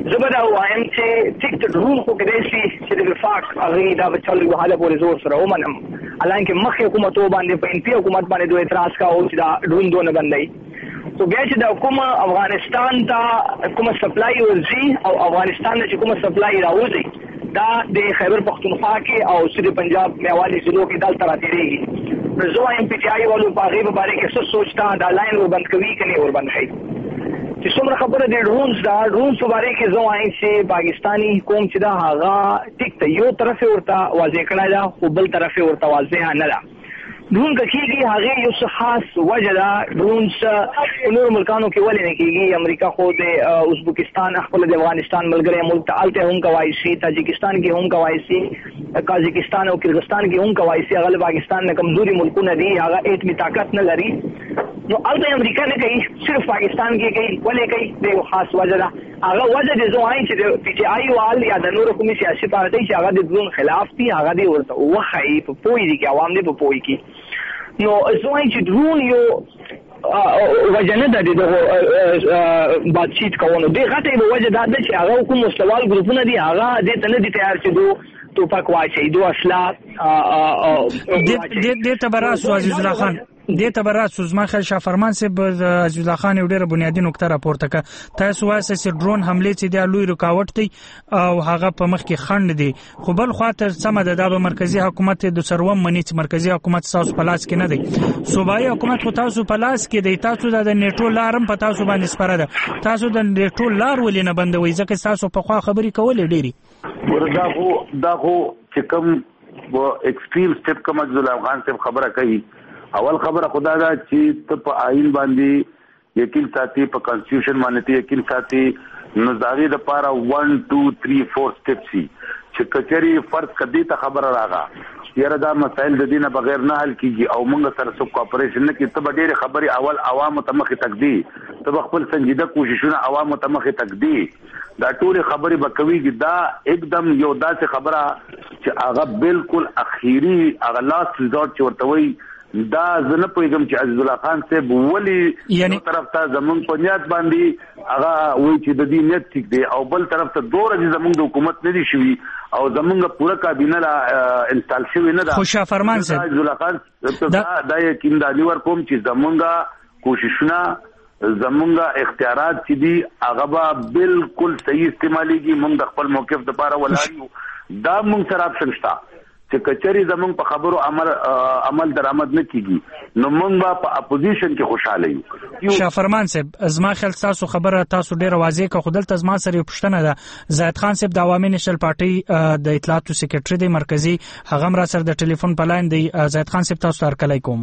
زبدا وایم چې ټیک ته ډرون خو کې شي چې د وفاق هغه دا بچل وهاله پورې زور سره ومنم الانکه مخ حکومت باندې په انپی حکومت باندې دوه اعتراض کا او چې دا ډرون دونه بندای تو بیا چې د حکومت افغانستان ته کومه سپلای ورځي او افغانستان ته کومه سپلای راوځي دا د خیبر پختونخوا کې او سری پنجاب میوالي ضلعو کې دال تراتيږي زه وایم پی ټی آی والو په هغه باندې کې څه سوچتا دا لاین ور بند کوي کني ور بند شي چې څومره خبره د ډرونز په اړه کې زه وایم چې پاکستانی قوم چې دا هغه ټیک ته یو طرف ورته واضح کړای دا خو بل طرف ورته واضح نه ده ډرون کېږي هغه یو څه خاص وجه ده ډرونز نور ملکانو کې ولې نه کېږي امریکا خو د ازبکستان خپل د افغانستان ملګری ملک ته الته هم کوي شي تاجکستان کې هم کوي شي قازقستان او کرغستان کې هم کوي شي هغه پاکستان نه کمزوري ملکونه دي هغه ایټمی طاقت نه لري نو الته امریکا نه کوي صرف پاکستان کې کوي ولې کوي د یو خاص وجه ده هغه وجه د زوای چې د پی ټی آی وال یا د نورو کومي سیاسي پارټي چې هغه د ډرون خلاف دي هغه دی ورته وخی په پوي دي کې عوام دي په پوي کې نو زوای چې ډرون یو وجه نه ده د باتچیت کوونو دی غټه به وجه ده چې هغه کوم مستوال ګروپونه دي هغه د ته نه دي تیار چې دو توپک واچي دو اسلحه د تبراسو عزیز الله خان د تبراسو زما خل شافرمان سب عزیز الله خان ډیره بنیادی نقطه راپورته ک تاسو واسه چې ډرون حمله چې د لوی رکاوټ دی او هغه په مخ کې خند دی خو بل خاطر سم د مرکزی حکومت د سروم منی چې مرکزی حکومت تاسو پلاس کې نه دی صوبایي حکومت خو تاسو پلاس کې دی تاسو د نیټو لارم په تاسو باندې سپاره ده تاسو د نیټو لار ولې نه بندوي ځکه تاسو په خوا خبري کولې ډيري وردا خو چې کوم و ایکستریم سټپ کوم عبد الله خان صاحب خبره کوي اول خبره خدا دا چې ته په آئین باندې یقین ساتي په کانسټیټیوشن باندې یقین ساتي نو داغي د پاره 1 2 3 4 سټپ سي چې کچري فرض کدي ته خبره راغا یاره دا مسائل د دینه بغیر نه حل کیږي او موږ سره سو کوپریشن نه کی ته ډېر خبري اول عوام ته مخه تقدی ته خپل سنجیده کوششونه عوام ته مخه تقدی دا ټول خبري بکويږي دا एकदम یو داسې خبره چې هغه بالکل اخیری هغه لاست ریزورټ چې ورته وي دا زنه پېږم چې عزیز الله خان صاحب ولی یو طرف ته زمون په نیت باندې هغه وایي چې د دې نیت ټیک دی او بل طرف ته دوه ورځې زمون د حکومت نه دي شوی او زمونږ پوره کابینه لا انستال شوی نه ده خوشا فرمان صاحب عزیز الله خان دا یقین دانی ور کوم چې زمونږ کوششونه زمونږ اختیارات چې دي هغه بالکل صحیح استعماليږي موږ د خپل موقف لپاره ولایو دا موږ سره اپشن شته چې کچري زمونږ په خبرو عمل درآمد نه کیږي نو موږ په اپوزیشن کې خوشاله یو شافرمان صاحب ازما خل تاسو خبره تاسو ډیره واضح کا خودل تاسو سره پښتنه ده زاید خان صاحب د عوامي نشل پارټي د اطلاعاتو سیکریټري د مرکزی هغه را سره د ټلیفون په لاین دی زاید خان صاحب تاسو هرکلی کوم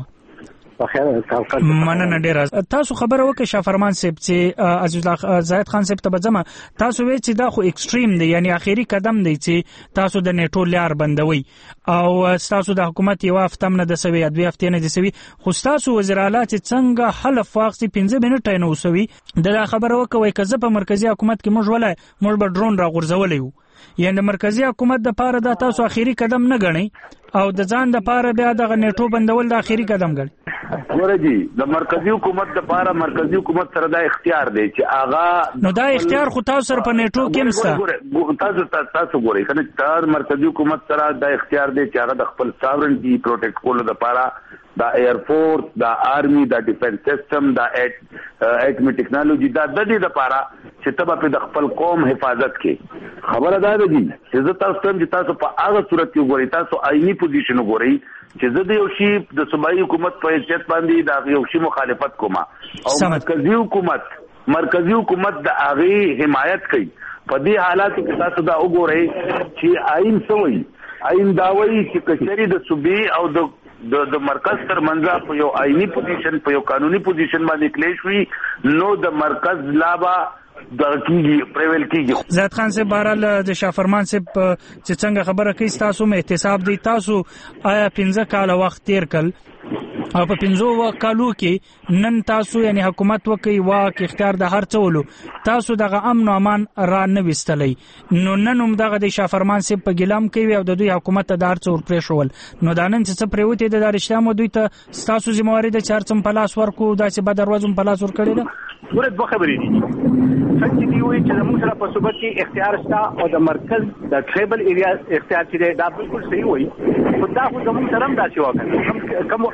مننه ډیره تاسو خبره وکړه شافرمان صاحب چې عزیز الله زاید خان صاحب ته بځم تاسو وی چې دا خو ایکستریم دی یعنی اخیری قدم دی چې تاسو د نیټو لار بندوي او تاسو د حکومت یو هفتم نه د سوي دوه هفتې نه د سوي خو تاسو وزیر اعلی چې څنګه حلف واخسي 15 منټه نه وسوي د خبره وکوي کزه په مرکزی حکومت کې موږ ولای موږ به ډرون را غورځولې یعنی مرکزی حکومت د پاره د تاسو اخیری قدم نه غني او د ځان د پاره بیا د نیټو بندول د اخیری قدم غني ورجی د مرکزی حکومت د پاره مرکزی حکومت سره د اختیار دی چې آغا نو دا اختیار خو تاسو سره په نیټو کې مسته تاسو ګورئ کنه تر مرکزی حکومت سره د اختیار دی چې هغه د خپل ساورنټي پروټیکټ کولو د پاره دا ایر فورس دا آرمی دا ډیفنس سیستم دا ایټمی ټیکنالوژي دا د دې لپاره چې تبه په خپل قوم حفاظت کې خبره ده دي چې تاسو په هغه صورت کې ګورئ تاسو آئینی پوزیشن ګورئ چې زه د یو شی د صوبایي حکومت په حیثیت باندې دا یو شی مخالفت کوم او مرکزی حکومت د هغه حمایت کوي په دې حالاتو کې تاسو دا وګورئ چې آئین سوی آئین دا وایي چې کچري د صوبې او د مرکز تر منځ په یو آئینی پوزیشن په یو قانوني پوزیشن باندې کلیش وي نو د مرکز لابا د کیږي پریویل کیږي زاید خان صاحب بهرال د شافرمان صاحب چې څنګه خبره کوي تاسو مې احتساب دی تاسو آیا 15 کال وخت تیر کړ او په 15 کالو کې نن تاسو یعنی حکومت وکي واک اختیار د هر څولو تاسو دغه امن او امان را نه وستلې نو نن هم دغه د شافرمان صاحب په ګلام کوي او د دوی حکومت ته دار څور پرېښول نو دا نن چې پریوته د دارشتام دوی ته تاسو ذمہواری د چارڅم پلاس ورکو داسې به دروازم پلاس ور کړی دا ورته خبرې دي څنګه دی وایي چې موږ سره په صوبه کې اختیار شته او د مرکز د ټریبل ایریا اختیار چې دا بالکل صحیح وایي خدا خو زموږ سره هم داسې وکړي کوم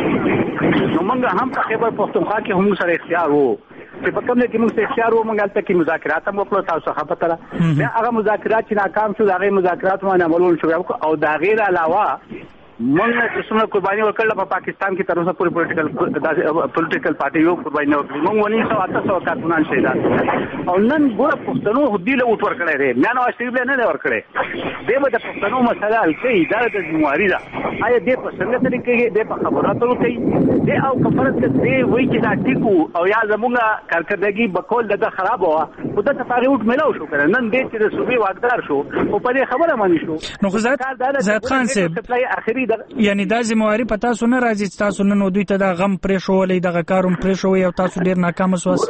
نو موږ هم په خیبر پختونخوا کې هم سره اختیار وو چې په کوم کې موږ اختیار وو موږ تل کې مذاکرات هم وکړو تاسو څخه پته را بیا هغه مذاکرات چې ناکام شو هغه مذاکرات باندې عملول شو او دا غیر علاوه موږ چې څومره قرباني وکړل په پاکستان کې تر اوسه پوری پولیټیکل پارټي یو قرباني وکړي موږ ونی 700 کارکونان شهیدان او نن ګوره پښتنو هدي له اوټ ور کړی دی میانو شریف نه ور کړی دی به د پښتنو مسله حل کوي دا د ذمہواری ده آیا دې په څنګه طریقې دې په خبراتو کوي دې او کفرت دې وایي چې دا ټیکو او یا زموږه کارکردګي بکول دغه خراب وه خو د تفاعل اوټ ملاو شو کړه نن دې چې د صوبې واقدار شو او په دې خبره باندې شو نو خو زید خان صاحب اخري یعنی دا ذمہواری پتا سو نه راځي تاسو نن دوی ته دا غم پرې شوولې دغه کاروم پرې شوې او تاسو ډیر ناکام وسوس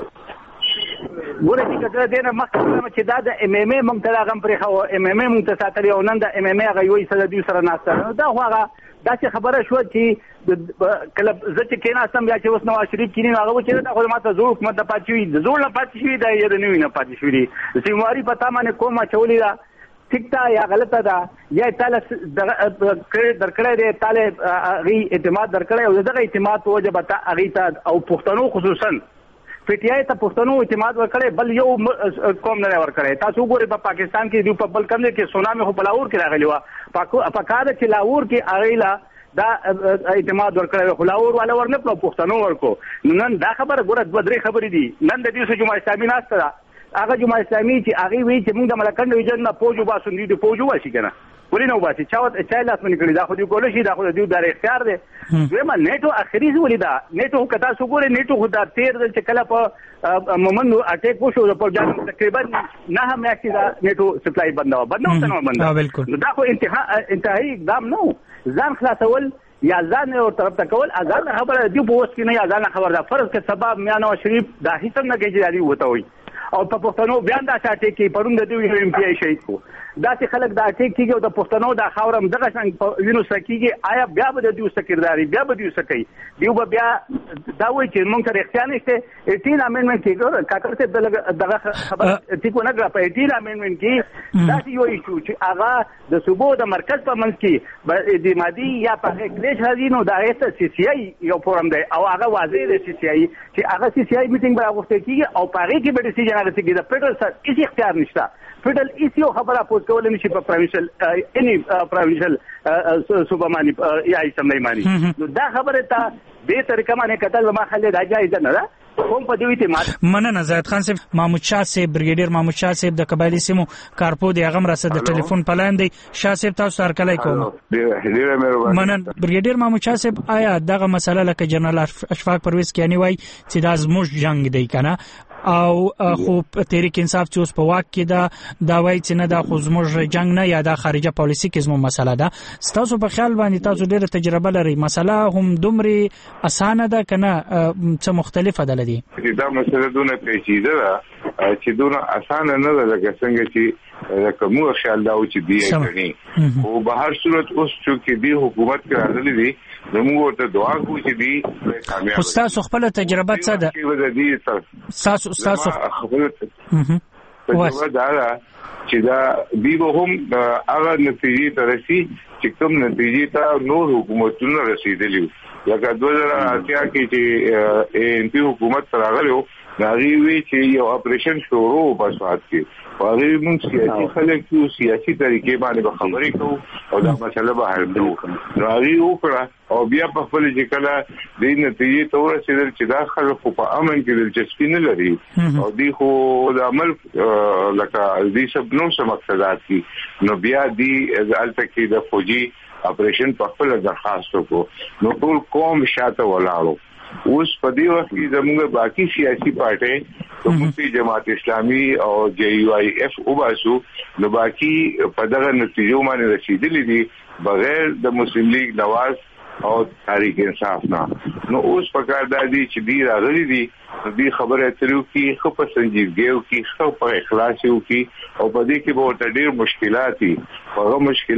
ګوره چې کله دینه مخکې چې دا د ام ام ای مونږ ته غم پرې خو ام ام ای مونږ ته ساتلی او نن د ام ام ای هغه یوې سره دوی سره ناسته دا خو هغه داسې خبره شو چې کله زه چې کېناستم بیا چې اوس نواز شریف کینی هغه چې دا خو ماته زوړ حکومت د پاتې وي د زوړ نه پاتې شوي دا یې د نوي نه پاتې شوي دي ذمہواری په تا باندې کوم اچولې ده ٹھیک تا یا غلطه ده یا تعالی درکړې دی تعالی غي اعتماد درکړې او دغه اعتماد په وجه بتا اغي ته او پښتنو خصوصا پی ټی آی ته پښتنو اعتماد ورکړي بل یو قوم نه ورکړي تاسو ګورئ په پاکستان کې دی په بل کم کې سونامي خو بلاور کې راغلی و په کار چې لاور کې اغیلا دا اعتماد ورکړي خلاور والا ورنه په پښتنو ورکو نن دا خبره ګوره دوه درې خبرې دي نن د دې جمعه اسلامي ناسته هغه جمعه اسلامي چې هغه وی چې موږ د ملکند ویجن نه پوجو باسو دي پوجو واشي کنه ولې نو باسي چا لاس باندې کړی دا خو دې کول شي دا خو دې د اختیار دی دویمه نیټو اخري ولیدا نیټو کتا سو ګوره نیټو خو دا تیر چې کله په مومندو اٹیک وشو په جان تقریبا نه هم یاکي دا نیټو سپلای بندو دا خو انتهایی اقدام نو ځان خلاصول یا ځان او طرف ته کول ځان خبره دی په وس کې نه یا ځان خبر دا فرض کې سبب میانو شریف دا هیڅ نه کېږي دی وته وي او په پښتنو بیان دا ساتي کې پرون د دوی ایم پی آی شهید کو دا چې خلک دا ټیک کیږي او د پښتنو دا خاورم دغه څنګه وینو سکیږي آیا بیا به د دوی سکرداري بیا به دوی سکی دیو به بیا دا وایي چې مونږ ته اختیار نشته 18 امندمنت کې کاکر ته دغه خبر ټیکو نه غلا په 18 امندمنت کې دا یو ایشو چې هغه د صوبو د مرکز په منځ کې د مادي یا په کلیش هزینو دا ایسه سی سی آی یو فورم دی او هغه واضح دی سی سی آی چې هغه سی سی آی میټینګ به راغوښته کیږي او پاره کې به ډیسیژن هغه کې د فدرال سره هیڅ اختیار نشته فدرال هیڅ خبره پوس کول نشي په پروینشل پروینشل صوبمانی یا اسمبلی نو دا خبره ته به طریقه باندې کتل ما خلې دا جایز نه ده کوم په دې اعتماد مننه زید خان صاحب محمود شاه صاحب بریګیډیر محمود شاه صاحب د قبایلی سیمو کارپو دی هغه مرسته د ټلیفون پلان دی شاه صاحب تاسو سره کلای کوم مننه بریګیډیر محمود شاه صاحب آیا دغه مسله لکه جنرال اشفاق پرویز کیانی وای چې دا زموږ جنگ دی کنه او خو تحریک انصاف چې اوس په واک کې دا وایي چې نه دا خو زموږ جنگ نه یا د خارجه پالیسي کې زموږ مسله ده تاسو په خیال باندې تاسو ډېره تجربه لرئ مسله هم دومره اسانه ده کنه څه مختلفه ده لدی دا مسله دونه پیچیده ده چې دونه اسانه نه ده لکه څنګه چې کومه خیال دا و چې دی کوي او په هر صورت اوس چې دی حکومت کې راغلي دي موږ ته دعا کوو چې دی کامیاب خو تاسو خپل تجربه څه ده تاسو خپل تجربه دا چې دا دی به هم هغه نتیجې ته رسي چې کوم نتیجې ته نور حکومتونه رسیدلی لکه 2008 کې چې ان پی حکومت راغلو ناغي وی چې یو اپریشن شروع وباسات کې هغه موږ سیاسي خلک یو سیاسي طریقې باندې خبرې کوو او دا مسله به حل کوو راغي وکړه او بیا په خپل چې کله د نتیجې ته ورسېدل چې دا خلک په امن کې دلچسپي نه لري او دی خو د عمل لکه دې سب نو څه مقصدات دي نو بیا دی ځالته کې د فوجي اپریشن په خپل درخواست وکړو نو ټول قوم شاته ولاړو اوس په دې وخت کې زموږ باقي سیاسي پارټي کومتي جماعت اسلامي او جے یو آی ایف وباسو نو باقي په دغه نتیجو باندې رسیدلې دي بغیر د مسلم لیگ نواز او تحریک انصاف نه نو اوس په کار دادی چې دی راغلي دي دې خبره اترو کې خو په سنجیدګیو کې خو په اخلاص یو کې او په دې کې به ډېر مشکلات دي هغه مشکلات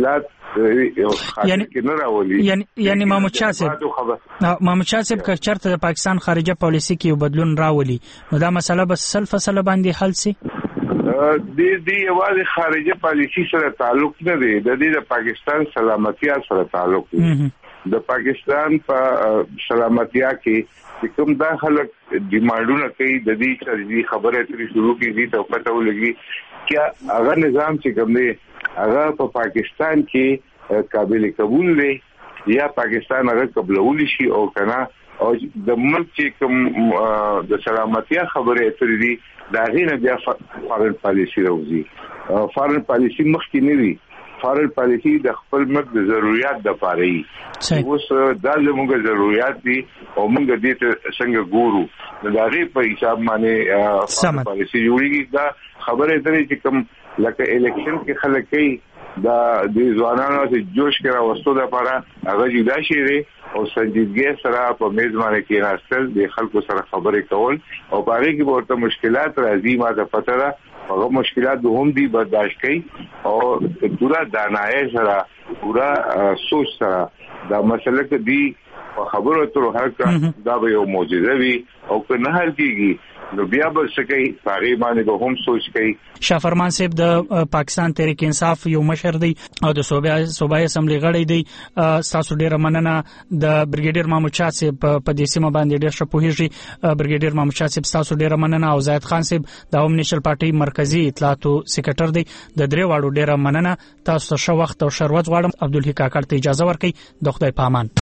یعنی محمود شاه صاحب که چرته د پاکستان خارجه پالیسی کې بدلون راولي نو دا مسله بس فصله باندې حل سي. د یوازې خارجه پالیسی سره تعلق نه دی، د دې د پاکستان سلامتیا سره تعلق دی. د پاکستان په سلامتیا کې کوم دا خلک ډیمانډونه کوي د دې چې خبره ترې شروع کیږي ته پته ولګي چې هغه نظام چې کوم دی هغه په پاکستان کې قابل قبول دی یا پاکستان هغه قبول شي او کنه او د ملک چې کوم د سلامتیا خبره اترې دي دا غینه بیا فارن پالیسی راوځي. فارن پالیسی مخکې نه وی، فارن پالیسی د خپل ملک د ضرورت د پاره ای. اوس دا زموږ ضرورت دي او موږ دې ته څنګه ګورو دا غي په حساب باندې فارن پالیسی جوړیږي. دا خبره اترې چې کوم لکه الیکشن کې خلک کوي دا د ځوانانو ته جوش کرا وستو د لپاره هغه جدا شي او سنجیدګي سره په میز باندې کې راستل د خلکو سره خبرې کول او باندې کې ورته مشکلات راځي ما ته پته ده هغه مشکلات به هم دي برداشت کړي او پورا دانایي سره پورا سوچ سره دا مسله کې دی خبرو تر هغه دا به یو معجزه وي او که نه حل کیږي نو بیا به سکی پاره باندې به هم سوچ کوي. شاه فرمان صاحب د پاکستان تحریک انصاف یو مشر دی او د صوبایي اسمبلی غړی دی. تاسو ډیره مننه د بریګیډیر محمود شاه صاحب په دې سیمه باندې ډیر شپوهیږي. بریګیډیر محمود شاه صاحب تاسو ډیره مننه او زاهد خان صاحب د عوام نېشنل پارټي مرکزی اطلاعاتو سکرټر دی. د درې واړو ډیره مننه. تاسو ته ښه وخت او شروت غواړم. عبدالحی کاکړ ته اجازه ورکړئ. د خدای پامان.